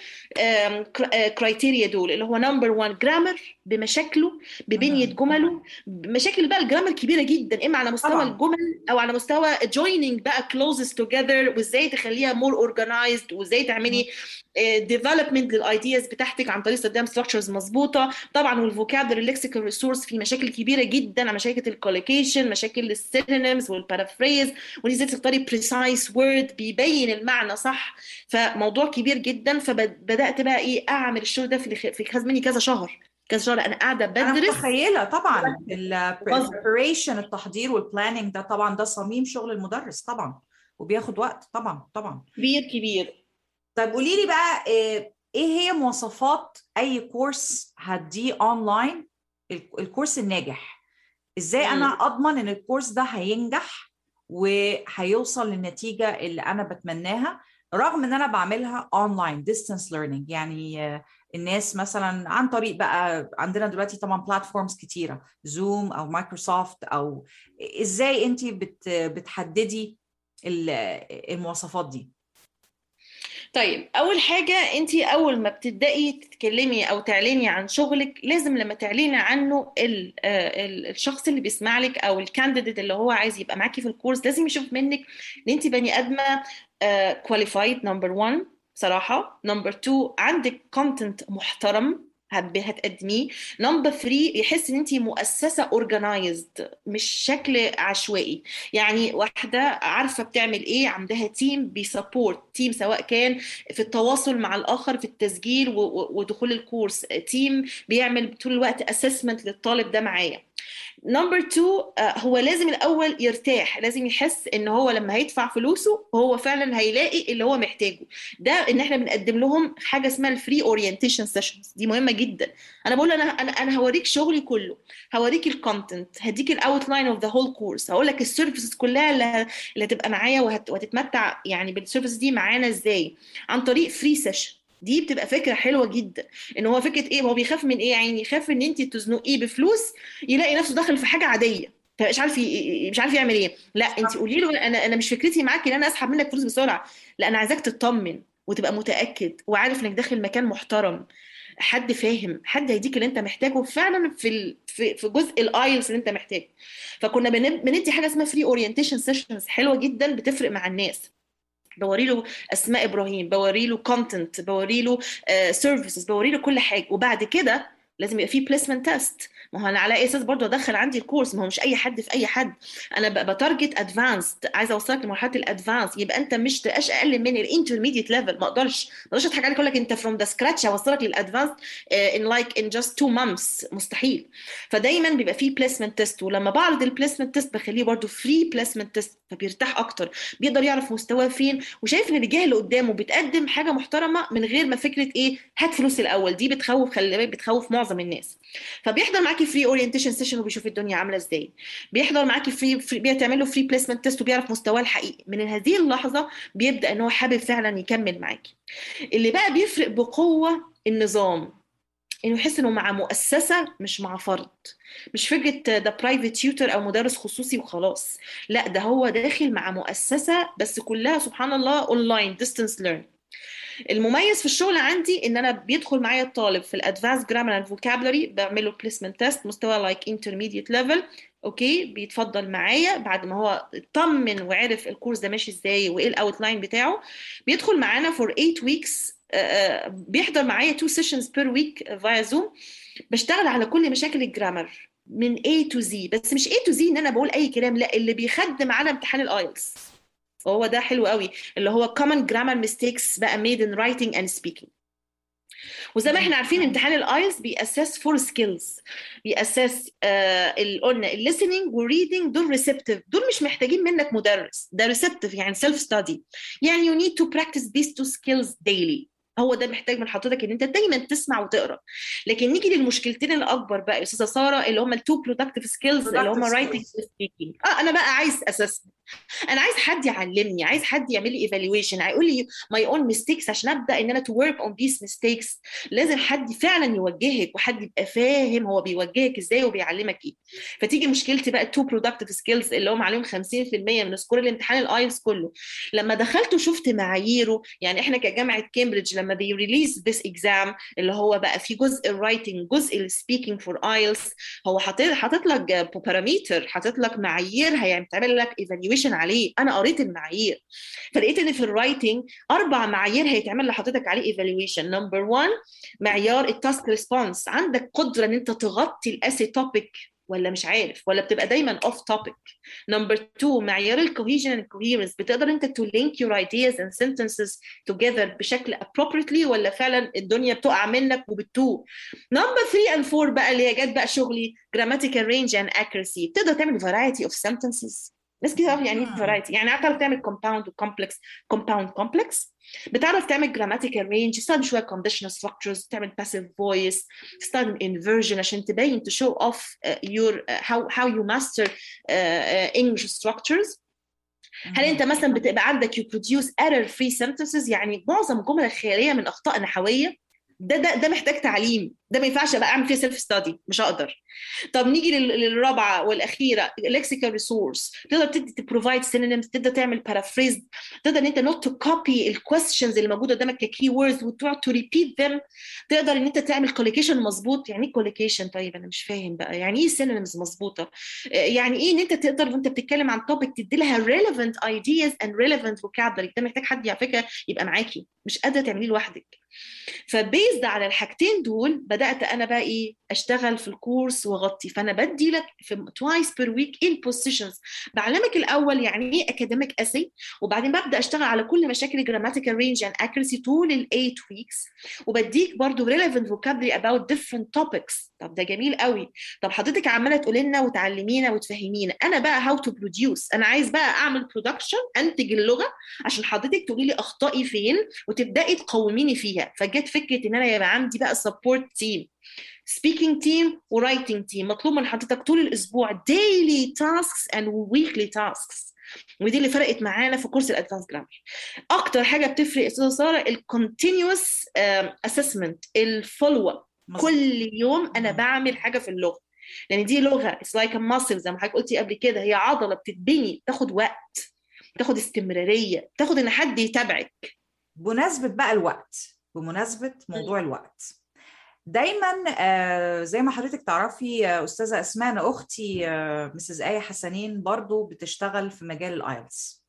كرايتيريا دول، اللي هو نمبر 1 جرامر بمشاكله ببنيه مهم. جمله. مشاكل بقى الجرامر كبيره جدا، اما على مستوى طبعا. الجمل او على مستوى joining بقى clauses together، وازاي تخليها more organized، وازاي تعملي development للايدياز بتاعتك عن طريق استخدام structures مظبوطه. طبعا والفوكابلري الليكسيكال ريسورس في مشاكل كبيره جدا، مشاكل الكوليكيشن، مشاكل السينونيمز والبارافريز، وازاي تختاري بريسايس وورد بيبين المعنى صح. فموضوع كبير جدا. فبدات بقى ايه اعمل الشغل ده في خد مني كذا شهر انا قاعده انا بدرس. متخيله طبعا البريبريشن، التحضير والبلاننج ده طبعا ده صميم شغل المدرس طبعا، وبياخد وقت طبعا طبعا. كبير. طيب قولي لي بقى ايه هي مواصفات اي كورس هديه اونلاين، الكورس الناجح؟ ازاي انا اضمن ان الكورس ده هينجح وهيوصل للنتيجة اللي انا بتمناها، رغم ان انا بعملها اونلاين ديستانس ليرنينج؟ يعني الناس مثلا عن طريق بقى عندنا دلوقتي طبعا بلاتفورمز كتيرة، زوم او مايكروسوفت، او ازاي انت بتحددي المواصفات دي؟ طيب اول حاجه، انت اول ما بتبداي تتكلمي او تعلني عن شغلك، لازم لما تعلني عنه الشخص اللي بيسمع لك او الكانديديت اللي هو عايز يبقى معاكي في الكورس لازم يشوف منك ان انت بني ادمه كواليفايد. نمبر 1 صراحه. نمبر 2 عندك كونتنت محترم هتقدميه. نمبر 3 يحس ان انت مؤسسه اورجنايزد مش شكل عشوائي، يعني واحده عارفه بتعمل ايه، عندها تيم بيسبورت، تيم سواء كان في التواصل مع الاخر في التسجيل ودخول الكورس، تيم بيعمل طول الوقت اسسمنت للطالب ده معايا. نمبر 2 هو لازم الاول يرتاح، لازم يحس ان هو لما هيدفع فلوسه هو فعلا هيلاقي اللي هو محتاجه. ده ان احنا بنقدم لهم حاجه اسمها الفري اورينتيشن سيشنز، دي مهمه جدا. انا بقول انا هوريك شغلي كله، هوريك الكونتنت، هديك الاوتلاين اوف ذا هول كورس، هقول لك السيرفيسز كلها اللي هتبقى معايا وهتتمتع يعني بالسيرفيس دي معانا ازاي عن طريق فري سيشن. دي بتبقى فكره حلوه جدا. ان هو فكره ايه، هو بيخاف من ايه يعني؟ يخاف ان انت تزنقيه بفلوس يلاقي نفسه داخل في حاجه عاديه فمش عارف مش عارف يعمل ايه. لا، انت قولي له انا مش فكرتي معاكي ان انا اسحب منك فلوس بسرعه، لا انا عايزاك تطمن وتبقى متاكد وعارف انك داخل مكان محترم. حد فاهم، حد هيديك اللي انت محتاجه فعلا في جزء الايلتس اللي انت محتاجه. فكنا بندي حاجه اسمها فري اورينتيشن سيشنز حلوه جدا بتفرق مع الناس. بوري له اسماء ابراهيم، بوري له كونتنت، بوري له سيرفيسز، بوري له كل حاجه. وبعد كده لازم يبقى فيه بليسمنت تيست. ما هو انا على اي اساس برضه ادخل عندي الكورس؟ ما هو مش اي حد في اي حد. انا بتارجت ادفانسد، عايزه اوصلك لمرحله الادفانس. يبقى انت مش تبقاش اقل من الانترميديت ليفل. ما اقدرش اضحك عليك اقول لك انت فروم ذا سكراتش هوصلك للادفانس ان جاست 2 مانثs، مستحيل. فدايما بيبقى فيه بليسمنت تيست، ولما بعرض البليسمنت تيست بخليه برضه فري بليسمنت تيست، فبيرتاح اكتر، بيقدر يعرف مستواه فين، وشايف ان الجهه اللي قدامه بتقدم حاجه محترمه من غير ما فكره ايه هات فلوس الاول. دي بتخوف، خلي بالك بتخوف معظم الناس. فبيحضر معاكي فري اورينتيشن سيشن وبيشوف الدنيا عامله ازاي، بيحضر معاكي بيتعمل له فري بليسمنت تيست وبيعرف مستواه الحقيقي. من هذه اللحظه بيبدا ان هو حابب فعلا يكمل معاكي. اللي بقى بيفرق بقوه النظام، انه يحس انه مع مؤسسه مش مع فرد. مش فكره ده برايفت تيوتر او مدرس خصوصي وخلاص، لا ده هو داخل مع مؤسسه بس كلها سبحان الله اونلاين ديستانس ليرن. المميز في الشغل عندي ان انا بيدخل معايا الطالب في الادفانس جرامر اند فوكابلري، بعمل له بليسمنت تيست مستوى لايك انترميديت ليفل. اوكي، بيتفضل معايا بعد ما هو اطمن وعرف الكورس ده ماشي ازاي وايه الاوتلاين بتاعه. بيدخل معانا فور 8 ويكس، بيحضر معايا 2 سيشنز بير ويك فايا زوم. بشتغل على كل مشاكل الجرامر من A to Z، بس مش A to Z ان انا بقول اي كلام، لا، اللي بيخدم على امتحان الايلتس. وهو ده حلو قوي، اللي هو common grammar mistakes بقى made in writing and speaking. وزي ما احنا عارفين امتحان الايلتس بيأسس 4 سكيلز. بيأسس قلنا الليسننج والريدنج، دول ريسبتيف، دول مش محتاجين منك مدرس، ده ريسبتيف يعني سيلف ستادي. يعني you need to practice these 2 skills daily. هو ده محتاج من حضرتك ان انت دايما تسمع وتقرا. لكن نيجي للمشكلتين الاكبر بقى يا استاذه ساره، اللي هم التو برودكتيف سكيلز اللي هم رايتنج وسبيكينج. انا بقى عايز اسسمنت، انا عايز حد يعلمني، عايز حد يعمل لي ايفالويشن، هيقول لي ماي اون ميستيكس عشان ابدا ان انا تو ورك اون ذيس ميستيكس. لازم حد فعلا يوجهك، وحد يبقى فاهم هو بيوجهك ازاي وبيعلمك ايه. فتيجي مشكلتي بقى التو برودكتيف سكيلز اللي هم عليهم 50% من سكور الامتحان الايلتس كله. لما دخلت وشفت معاييره، يعني احنا كجامعه كامبريدج لما they release this exam اللي هو بقى في جزء الرايتنج جزء السبيكينج فور ايلتس، هو حاطط لك باراميتر، حاطط لك معايير هيعمل لك ايفالويشن عليه. انا قريت المعايير فلقيت ان في الرايتنج 4 معايير هيتعمل لحضرتك عليه ايفالويشن. نمبر 1 معيار التاسك ريسبونس، عندك قدره ان انت تغطي الاسي توبيك ولا مش عارف، ولا بتبقى دايما اوف توبيك. نمبر 2 معيار الكوهيجن اند كوهيرنس، بتقدر انت تو لينك يور ايدياز اند sentences together بشكل appropriately ولا فعلا الدنيا بتقع منك وبتتوه. نمبر 3 and 4 بقى اللي هي جت بقى شغلي grammatical range and accuracy، بتقدر تعمل variety of sentences. ناس كده يعني ايه فرايتي، يعني عارف تعمل كومباوند وكومبلكس، كومباوند كومبلكس، بتعرف تعمل جراماتيكال رينج، تستخدم شويه كونديشنال ستراكشرز، تعمل باسيف فويس، تستخدم انفيرجن عشان تبين to show off your how you master English structures. هل انت مثلا بتبقى عندك you produce error free sentences، يعني معظم الجمل الخياليه من اخطاء نحويه، ده محتاج تعليم، ده ما ينفعش ابقى اعمل فيه سيلف ستادي، مش هقدر. طب نيجي للرابعه والاخيره lexical resource، تقدر تبروفايد synonyms، تقدر تعمل paraphrase، تقدر ان انت not to copy الكويستشنز اللي موجوده قدامك ككي ووردز وتقعد to repeat them، تقدر ان انت تعمل collocation مظبوط. يعني ايه collocation؟ طيب انا مش فاهم بقى يعني ايه synonyms مظبوطه، يعني ايه ان انت تقدر وانت بتتكلم عن topic تدي لها relevant ideas and relevant vocabulary. ده محتاج حد على فكره يبقى معاكي، مش قادره تعمليه لوحدك. فبيزد على الحاجتين دول بدات انا بقى ايه اشتغل في الكورس واغطي. فانا بدي لك في twice per week in positions، بعلمك الاول يعني ايه academic essay، وبعدين ببدا اشتغل على كل مشاكل grammatical range and accuracy طول ال 8 weeks، وبديك برضو relevant vocabulary about different topics. طب ده جميل قوي. طب حضرتك عماله تقولي لنا وتعلمينا وتفهمينا، انا بقى how to produce، انا عايز بقى اعمل production، انتج اللغه عشان حضرتك تقولي لي اخطائي فين وتبداي تقوميني فيها. فجت فكره ان انا يبقى عندي بقى support team، speaking team writing team، مطلوب من حضرتك طول الاسبوع daily tasks and weekly tasks. ودي اللي فرقت معانا في كورس الادفانس جرامر. اكتر حاجه بتفرق استاذه ساره الكونتينيوس اسسمنت، الفولو اب. كل يوم انا بعمل حاجه في اللغه، لان دي لغه اتس لايك ماسل زي ما حضرتك قلتي قبل كده، هي عضله بتتبني، بتاخد وقت، بتاخد استمراريه، بتاخد ان حد يتابعك. بمناسبه بقى الوقت، بمناسبه موضوع الوقت، دايما زي ما حضرتك تعرفي أستاذة أسماء، أنا أختي مسز آية حسنين برضو بتشتغل في مجال الآيلتس.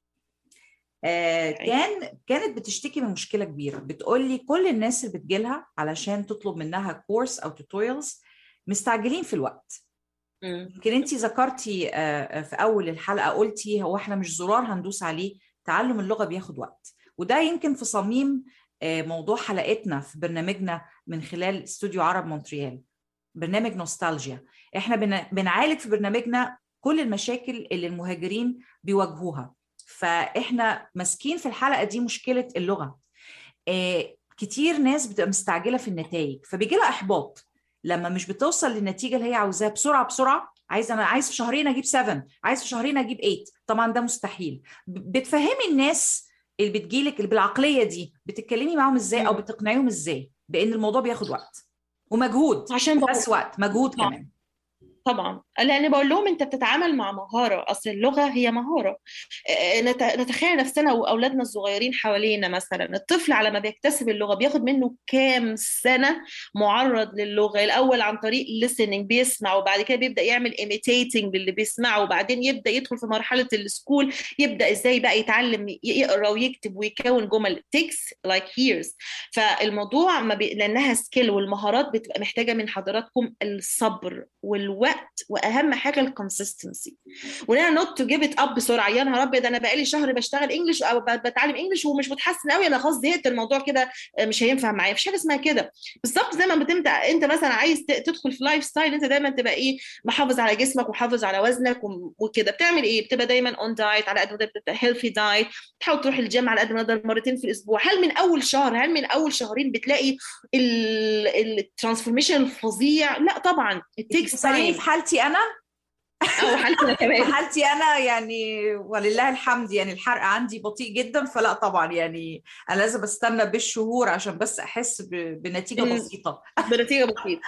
كانت بتشتكي من مشكلة كبيرة، بتقول لي كل الناس اللي بتجيلها علشان تطلب منها كورس أو توتوريالز مستعجلين في الوقت. يمكن انتي ذكرتي في أول الحلقة قلتي هو احنا مش زرار هندوس عليه، تعلم اللغة بياخد وقت، وده يمكن في صميم موضوع حلقتنا في برنامجنا من خلال استوديو عرب مونتريال، برنامج نوستالجيا. احنا بنعالج في برنامجنا كل المشاكل اللي المهاجرين بيواجهوها، فاحنا ماسكين في الحلقة دي مشكلة اللغة. كتير ناس بتبقى مستعجلة في النتائج، فبيجي لها إحباط لما مش بتوصل للنتيجة اللي هي عاوزاها بسرعة. أنا عايز في شهرين أجيب 7، عايز في شهرين أجيب 8. طبعا ده مستحيل. بتفهمي الناس اللي بتجيلك اللي بالعقلية دي، بتتكلمي معهم إزاي أو بتقنعيهم إزاي بأن الموضوع بياخد وقت ومجهود، عشان بس وقت مجهود كمان. طبعا، لان بقول لهم انت بتتعامل مع مهاره، اصل اللغه هي مهاره. نتخيل نفسنا واولادنا الصغيرين حوالينا، مثلا الطفل على ما بيكتسب اللغه بياخد منه كام سنه معرض للغه. الاول عن طريق listening بيسمع، وبعد كده بيبدا يعمل imitating باللي بيسمعه، وبعدين يبدا يدخل في مرحله السكول، يبدا ازاي بقى يتعلم يقرا ويكتب ويكون جمل. takes like years. فالموضوع لانها سكيل، والمهارات بتبقى محتاجه من حضراتكم الصبر والوقت، واهم حاجه الكونسستنسي، وانا نوت تو جيف ات اب بسرعه. يا نهار ابيض انا بقالي شهر بشتغل انجلش او بتعلم انجلش ومش متحسن قوي، انا خلاص زهقت، الموضوع كده مش هينفع معايا. مفيش حاجه اسمها كده. بالظبط زي ما بتبدا انت مثلا عايز تدخل في لايف ستايل، انت دايما تبقى ايه، محافظ على جسمك ومحافظ على وزنك وكده. بتعمل ايه؟ بتبقى دايما اون دايت، على قد ما تقدر هيلثي دايت، تحاول تروح الجيم على قد ما تقدر مرتين في الاسبوع. هل من اول شهر، هل من اول شهرين بتلاقي الترانسفورميشن الفظيع؟ لا طبعا. تسأليني في حالتي انا او حالتي كمان. في حالتي انا يعني ولله الحمد، يعني الحرق عندي بطيء جدا، فلا طبعا يعني انا لازم استنى بالشهور عشان بس احس بنتيجه بسيطه. بنتيجه بسيطه.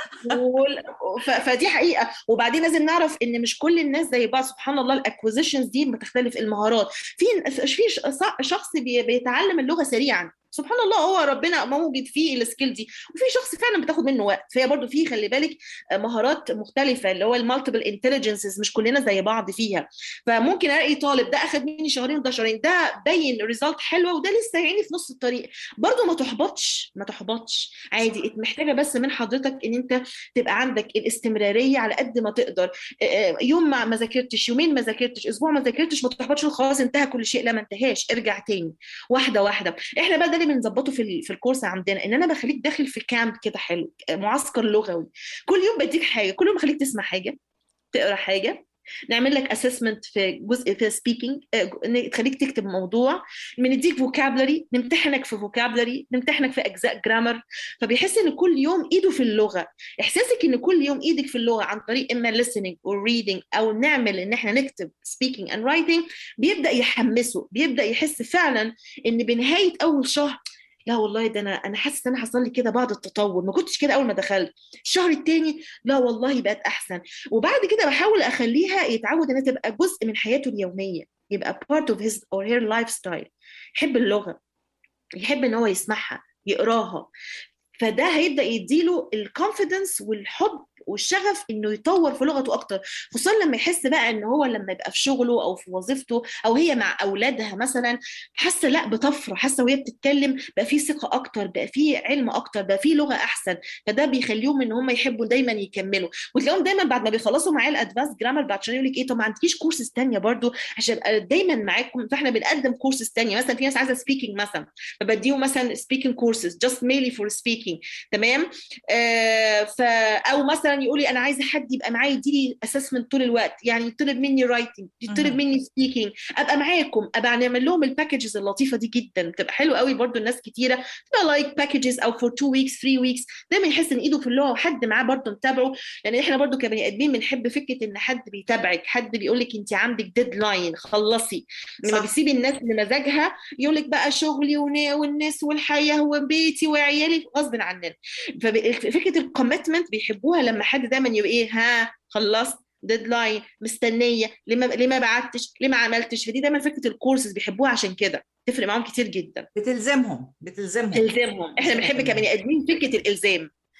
فدي حقيقه. وبعدين لازم نعرف ان مش كل الناس زي بعض. سبحان الله، الاكوزيشنز دي بتختلف، المهارات. في شخص بيتعلم اللغه سريعا، سبحان الله، هو ربنا موجود فيه السكيل دي. وفي شخص فعلا بتاخد منه وقت. فهي برضو في، خلي بالك، مهارات مختلفه، اللي هو المالتيبل انتليجنسز، مش كلنا زي بعض فيها. فممكن الاقي طالب ده اخد مني شهرين وده شهرين، ده بين ريزلت حلوه، وده لسه يعني في نص الطريق. برضو ما تحبطش عادي. محتاجه بس من حضرتك ان انت تبقى عندك الاستمراريه على قد ما تقدر. يوم ما ذاكرتش، يومين ما ذاكرتش، اسبوع ما ذاكرتش، ما تحبطش خلاص انتهى كل شيء. لا، ما انتهاش، ارجع تاني واحده واحده. احنا بقى ده اللي بنظبطه في الكورس عندنا، ان انا بخليك داخل في كامب كده حلو، معسكر لغوي. كل يوم بديك حاجه، كل يوم بخليك تسمع حاجه، تقرا حاجه، نعمل لك اسسمنت في جزء في سبيكينج، تخليك تكتب موضوع، بنديك فوكابلري، نمتحنك في فوكابلري، نمتحنك في اجزاء جرامر. فبيحس ان كل يوم ايده في اللغه. احساسك ان كل يوم ايدك في اللغه عن طريق اما listening او reading، او نعمل ان احنا نكتب speaking and writing، بيبدا يحمسه، بيبدا يحس فعلا ان بنهايه اول شهر، لا والله ده انا حاسس ان انا حصل لي كده بعض التطور، ما كنتش كده اول ما دخلت. الشهر الثاني لا والله بقت احسن. وبعد كده بحاول اخليها يتعود انها تبقى جزء من حياته اليوميه، يبقى part of his or her lifestyle. يحب اللغه، يحب ان هو يسمعها يقراها. فده هيبدا يديله الكونفيدنس والحب والشغف انه يطور في لغته اكتر، خصوصا لما يحس بقى ان هو لما يبقى في شغله او في وظيفته او هي مع اولادها مثلا، حاسه لا بطفره، حاسه وهي بتتكلم بقى في ثقه اكتر، بقى في علم اكتر، بقى في لغه احسن. فده بيخليهم ان هم يحبوا دايما يكملوا. وتلاقيهم دايما بعد ما بيخلصوا معايا الادفانس جرامر، بعد شويه يقول لك ايه، طب ما عندكيش كورسز ثانيه برضو عشان ابقى دايما معاكم؟ فاحنا بنقدم كورسز ثانيه. مثلا في ناس عايزه سبيكينج مثلا، فبديهم مثلا سبيكينج كورسز just mainly for speaking. تمام. او مثلا يقول لي انا عايزه حد يبقى معايا يديلي اسسمنت طول الوقت، يعني يطلب مني رايتنج، يطلب مني سبيكينج، ابقى معاكم، ابقى نعمل لهم الباكجز اللطيفه دي جدا، بتبقى حلوه قوي. برضو الناس كتيره تبقى لايك باكجز او فور 2 ويكس 3 ويكس، دايما يحس ان ايده في اللغه وحد معاه برضو متابعه. يعني احنا برضو كبني ادمين بنحب فكره ان حد بيتابعك، حد بيقول لك انت عندك ديدلاين خلصي. لما بيسيب الناس لمزاجها يقول لك بقى شغلي والناس والحياه وبيتي وعيالي غصب عننا. ففكره الكوميتمنت بيحبوها لما حد دايما يبقى ايه، ها خلصت، ديدلاين، مستنيه، ليه ما بعتش، ليه ما عملتش. فدي دايما فكره الكورسز بيحبوها، عشان كده تفرق معاهم كتير جدا. بتلزمهم. احنا بنحب كبني ادمين فكره الالزام.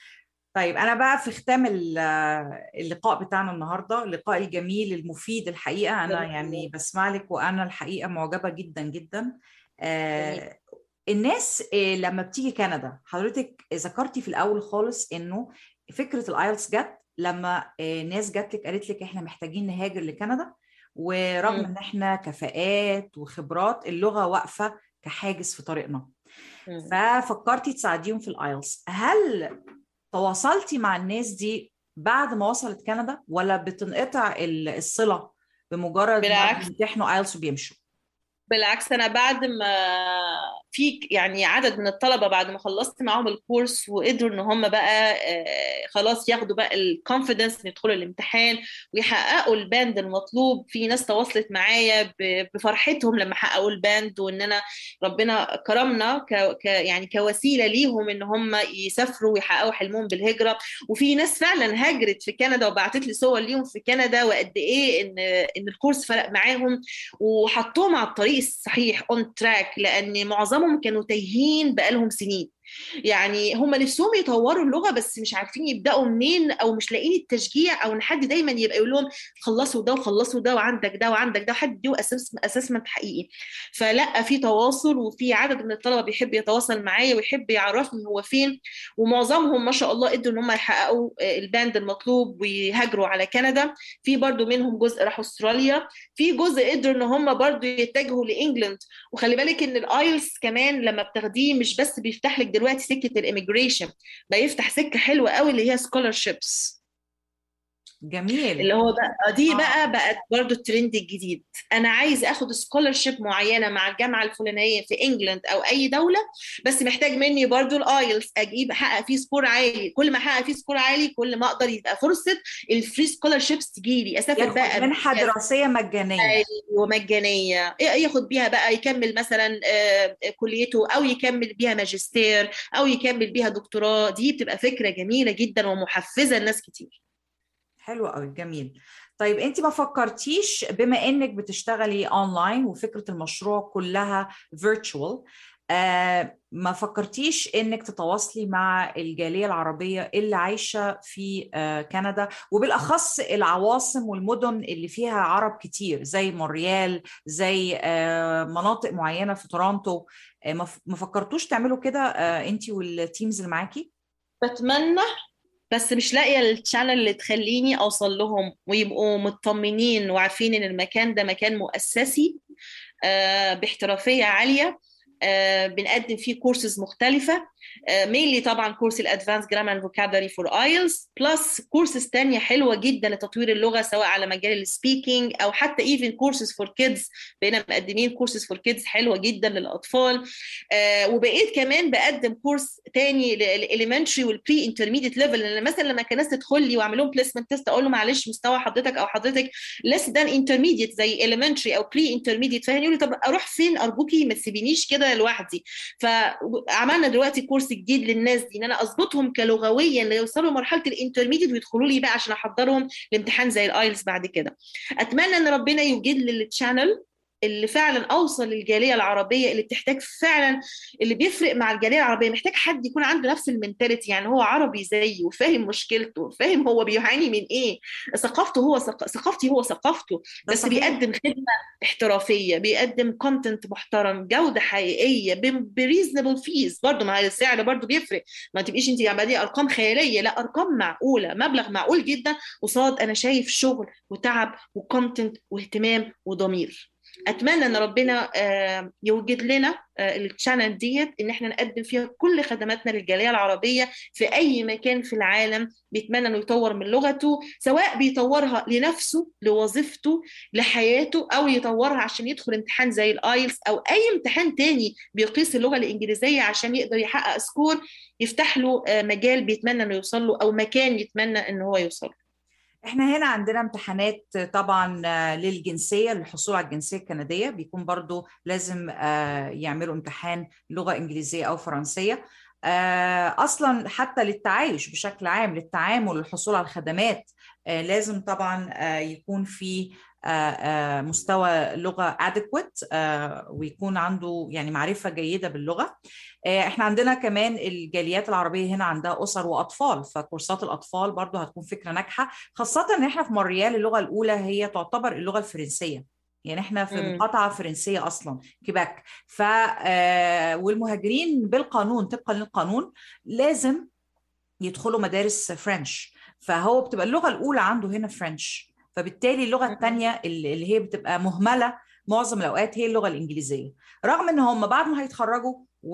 طيب أنا بقى في ختام اللقاء بتاعنا النهاردة، اللقاء الجميل المفيد الحقيقة. أنا يعني بسمع لك وأنا الحقيقة معجبة جدا جدا. جميل. آه، الناس لما بتيجي كندا، حضرتك ذكرتي في الأول خالص إنه فكرة الآيلتس جت لما ناس جات لك قالت لك إحنا محتاجين نهاجر لكندا، ورغم مم. إن إحنا كفاءات وخبرات اللغة واقفة كحاجز في طريقنا، مم. ففكرتي تساعديهم في الآيلتس. هل تواصلتي مع الناس دي بعد ما وصلت كندا، ولا بتنقطع الصلة بمجرد ما بالعكس، بيمتحنوا ايلتس وبيمشوا؟ بالعكس، انا بعد ما في يعني عدد من الطلبه بعد ما خلصت معاهم الكورس وقدروا ان هم بقى خلاص ياخدوا بقى الكونفيدنس يدخلوا الامتحان ويحققوا الباند المطلوب. في ناس تواصلت معايا بفرحتهم لما حققوا الباند، وان انا ربنا كرمنا يعني كوسيله ليهم ان هم يسافروا ويحققوا حلمهم بالهجره. وفي ناس فعلا هاجرت في كندا وبعتت لي صور ليهم في كندا، وقد ايه ان الكورس فرق معاهم وحطوهم على الطريق الصحيح اون تراك، لان معظمهم كانوا تايهين بقالهم سنين. يعني هم نفسهم يطوروا اللغه بس مش عارفين يبداوا منين، او مش لاقيين التشجيع، او ان حد دايما يبقى يقول لهم خلصوا ده وخلصوا ده وعندك ده وعندك ده، حد يديه اسسمنت حقيقي. فلا، في تواصل، وفي عدد من الطلبه بيحب يتواصل معايا ويحب يعرفني هو فين. ومعظمهم ما شاء الله قدروا ان هم يحققوا الباند المطلوب ويهاجروا على كندا. في برضو منهم جزء راحوا استراليا، في جزء قدروا ان هم برضو يتجهوا لانجلند. وخلي بالك ان الايلتس كمان لما بتاخديه مش بس بيفتح لك دلوقتي سكه الاميجريشن، بقى يفتح سكه حلوه قوي اللي هي سكولرشيبس. جميل. اللي هو بقى دي اه، بقت برضو الترند الجديد. انا عايز اخد سكولرشيب معينه مع الجامعه الفلانيه في انجلند او اي دوله، بس محتاج مني برضو الايلتس اجيب احقق فيه سكور عالي. كل ما احقق فيه سكور عالي كل ما اقدر يبقى فرصه الفري سكولرشيبس تجي لي اسافر ياخد بقى منحة دراسية مجانية. ومجانية، ياخد بيها بقى يكمل مثلا كليته، أو يكمل بيها ماجستير، أو يكمل بيها دكتوراه. دي بتبقى فكرة جميلة جدا ومحفزة لناس كتير. حلو قوي، جميل. طيب انت ما فكرتيش بما انك بتشتغلي اونلاين وفكرة المشروع كلها فيرتشوال، ما فكرتيش انك تتواصلي مع الجالية العربية اللي عايشة في كندا، وبالاخص العواصم والمدن اللي فيها عرب كتير زي مونريال، زي مناطق معينة في تورونتو؟ ما فكرتوش تعملوا كده انت والتيمز اللي معاكي؟ بتمنى، بس مش لاقية الشانل اللي تخليني أوصل لهم ويبقوا مطمنين وعارفين إن المكان ده مكان مؤسسي باحترافية عالية. بنقدم فيه كورسز مختلفة، مينلي طبعا كورس الادفانس جرامر اند فوكابلري فور ايلز، بلس كورسز تانية حلوة جدا لتطوير اللغة سواء على مجال السبيكينج او حتى ايفن كورسز فور كيدز. بقينا مقدمين كورسز فور كيدز حلوة جدا للاطفال. وبقيت كمان بقدم كورس تاني للاليمنتري والبري انترميديت ليفل، لان مثلا لما كان ناس تدخل لي واعمل لهم بليسمنت تيست اقول له معلش مستوى حضرتك او حضرتك less than intermediate زي elementary او pre intermediate، فهن يقول لي طب اروح فين ارجوكي ما تسيبينيش كده لوحدي. فعملنا دلوقتي كورس جديد للناس دي ان انا اظبطهم كلغويا ليوصلوا لمرحله الانترميديت ويدخلوا لي بقى عشان احضرهم لامتحان زي الايلتس بعد كده. اتمنى ان ربنا يوجد لي التشانل اللي فعلا اوصل للجاليه العربيه اللي بتحتاج فعلا. اللي بيفرق مع الجاليه العربيه محتاج حد يكون عنده نفس المنتاليتي، يعني هو عربي زيه وفاهم مشكلته، فاهم هو بيعاني من ايه. ثقافته هو ثقافتي هو ثقافته، ده بس صحيح. بيقدم خدمه احترافيه، بيقدم كونتنت محترم، جوده حقيقيه بريزنبل فيز. برضو مع السعر برضو بيفرق. ما تبقيش انت عماليه ارقام خياليه، لا، ارقام معقوله، مبلغ معقول جدا قصاد انا شايف شغل وتعب وكونتنت واهتمام وضمير. اتمنى ان ربنا يوجد لنا الشانل ديت ان احنا نقدم فيها كل خدماتنا للجاليه العربيه في اي مكان في العالم بيتمنى انه يطور من لغته، سواء بيطورها لنفسه لوظيفته لحياته، او يطورها عشان يدخل امتحان زي الايلتس او اي امتحان تاني بيقيس اللغه الانجليزيه عشان يقدر يحقق سكور يفتح له مجال بيتمنى انه يوصل له او مكان يتمنى ان هو يوصل له. احنا هنا عندنا امتحانات طبعا للجنسية، للحصول على الجنسية الكندية بيكون برضو لازم يعملوا امتحان لغة إنجليزية أو فرنسية. أصلا حتى للتعايش بشكل عام، للتعامل، للحصول على الخدمات، لازم طبعا يكون في مستوى لغة adequate ويكون عنده يعني معرفة جيدة باللغة. احنا عندنا كمان الجاليات العربية هنا عندها أسر وأطفال، فكورسات الأطفال برضو هتكون فكرة ناجحة، خاصة ان احنا في مونريال اللغة الأولى هي تعتبر اللغة الفرنسية، يعني احنا في مقاطعة فرنسية أصلا كيباك. والمهاجرين بالقانون طبقا للقانون لازم يدخلوا مدارس فرنش، فهو بتبقى اللغة الأولى عنده هنا فرنش، فبالتالي اللغة الثانية اللي هي بتبقى مهملة معظم الأوقات هي اللغة الإنجليزية، رغم إن هم بعد ما هيتخرجوا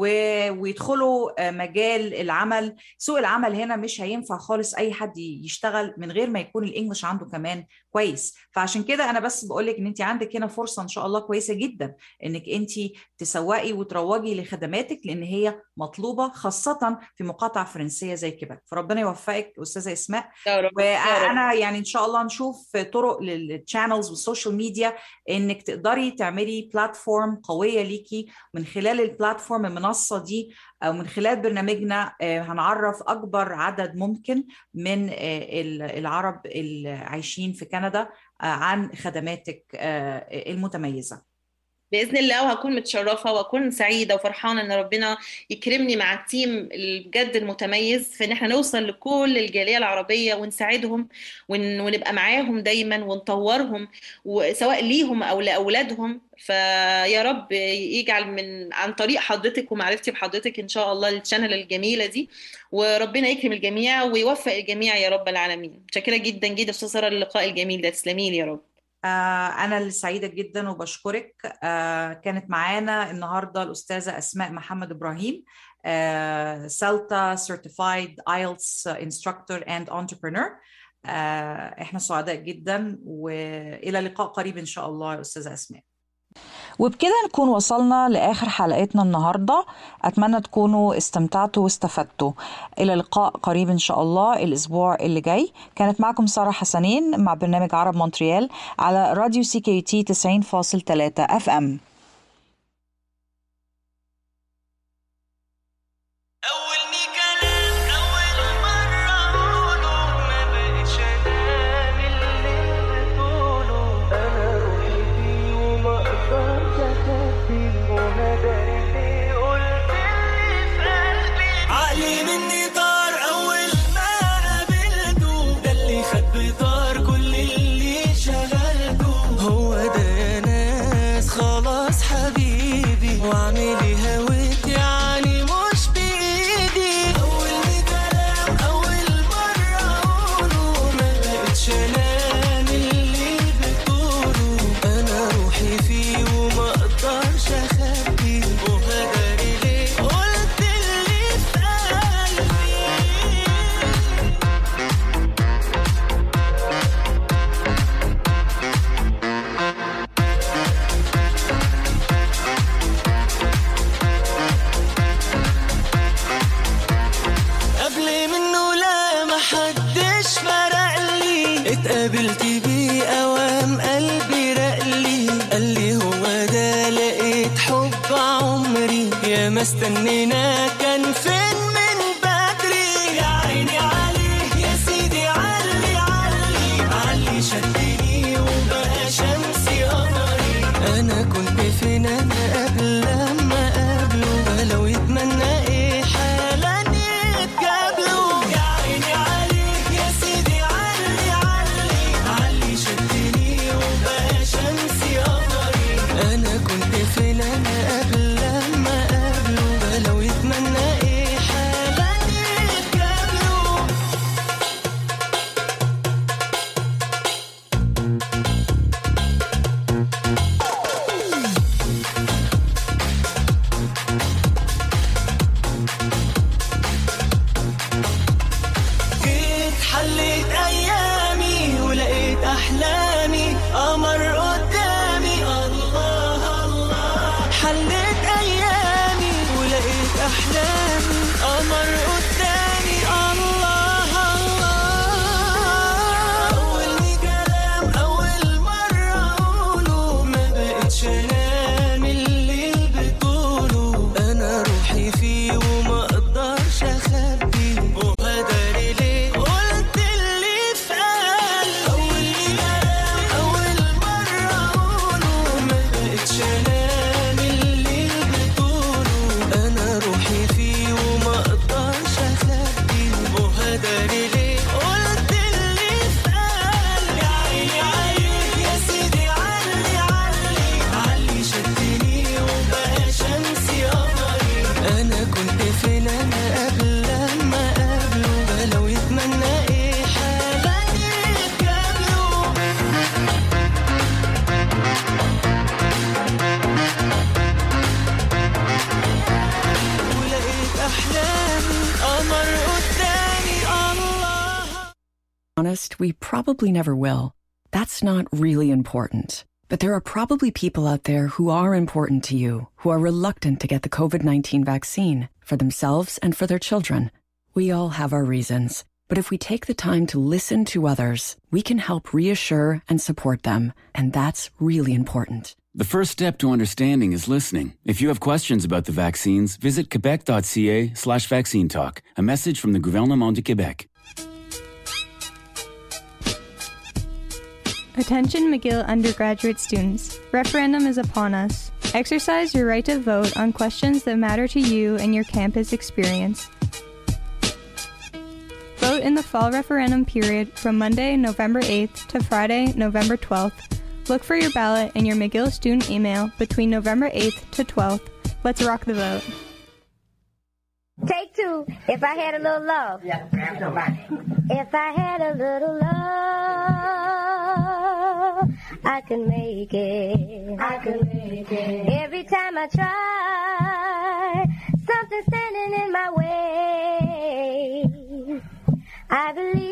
ويدخلوا مجال العمل، سوق العمل هنا مش هينفع خالص أي حد يشتغل من غير ما يكون الإنجليش عنده كمان كويس. فعشان كده أنا بس بقولك إن أنت عندك هنا فرصة إن شاء الله كويسة جدا إنك أنت تسوقي وتروجي لخدماتك، لأن هي مطلوبة خاصة في مقاطعة فرنسية زي كيباك. فربنا يوفقك أستاذة إسماء، وأنا يعني إن شاء الله نشوف طرق للشانلز والسوشيال ميديا إنك تقدري تعملي بلاتفورم قوية ليكي، من خلال البلاتفورم المنصة دي أو من خلال برنامجنا هنعرف أكبر عدد ممكن من العرب العايشين في كندا عن خدماتك المتميزة بإذن الله. وهكون متشرفة وأكون سعيدة وفرحانة إن ربنا يكرمني مع التيم بجد المتميز في إن احنا نوصل لكل الجالية العربية ونساعدهم ونبقى معاهم دايما ونطورهم، وسواء ليهم أو لأولادهم. فيا رب يجعل عن طريق حضرتك ومعرفتي بحضرتك إن شاء الله الشانل الجميلة دي، وربنا يكرم الجميع ويوفق الجميع يا رب العالمين. متشكرة جدا جدا أستاذة سارة اللقاء الجميل ده، تسلمي لي يا رب. أنا اللي سعيدة جدا وبشكرك. كانت معانا النهاردة الأستاذة أسماء محمد إبراهيم، سالتا Certified IELTS Instructor and Entrepreneur. إحنا سعداء جدا، وإلى لقاء قريب إن شاء الله يا أستاذة أسماء. وبكده نكون وصلنا لآخر حلقتنا النهاردة. أتمنى تكونوا استمتعتوا واستفدتوا. إلى لقاء قريب إن شاء الله الأسبوع اللي جاي. كانت معكم سارة حسنين مع برنامج عرب مونتريال على راديو CKUT 90.3 FM. اتقابلت بيه اوام قلبي رقلي، قال لي هو ده لقيت حب عمري، يا ما استنينا كان فين من بدري، يا عيني عليه يا سيدي علي علي علي شدني وبقى شمسي قمري، انا كنت فين انا قبل لما قابله، ولو يتمنى ايه حالا يتقابلوا، يا عيني عليه يا سيدي علي علي علي شدني وبقى شمسي قمري، انا كنت فين انا قبل لما قابله، ولو يتمنى honest, we probably never will. That's not really important. But there are probably people out there who are important to you, who are reluctant to get the COVID-19 vaccine for themselves and for their children. We all have our reasons. But if we take the time to listen to others, we can help reassure and support them. And that's really important. The first step to understanding is listening. If you have questions about the vaccines, visit quebec.ca/vaccine talk. A message from the Gouvernement du Québec. Attention McGill undergraduate students. Referendum is upon us. Exercise your right to vote on questions that matter to you and your campus experience. Vote in the fall referendum period from Monday, November 8th to Friday, November 12th. Look for your ballot in your McGill student email between November 8th to 12th. Let's rock the vote. Take two. If I had a little love. Yeah, if I had a little love, I could make it. I could make it. Every time I try, something standing in my way. I believe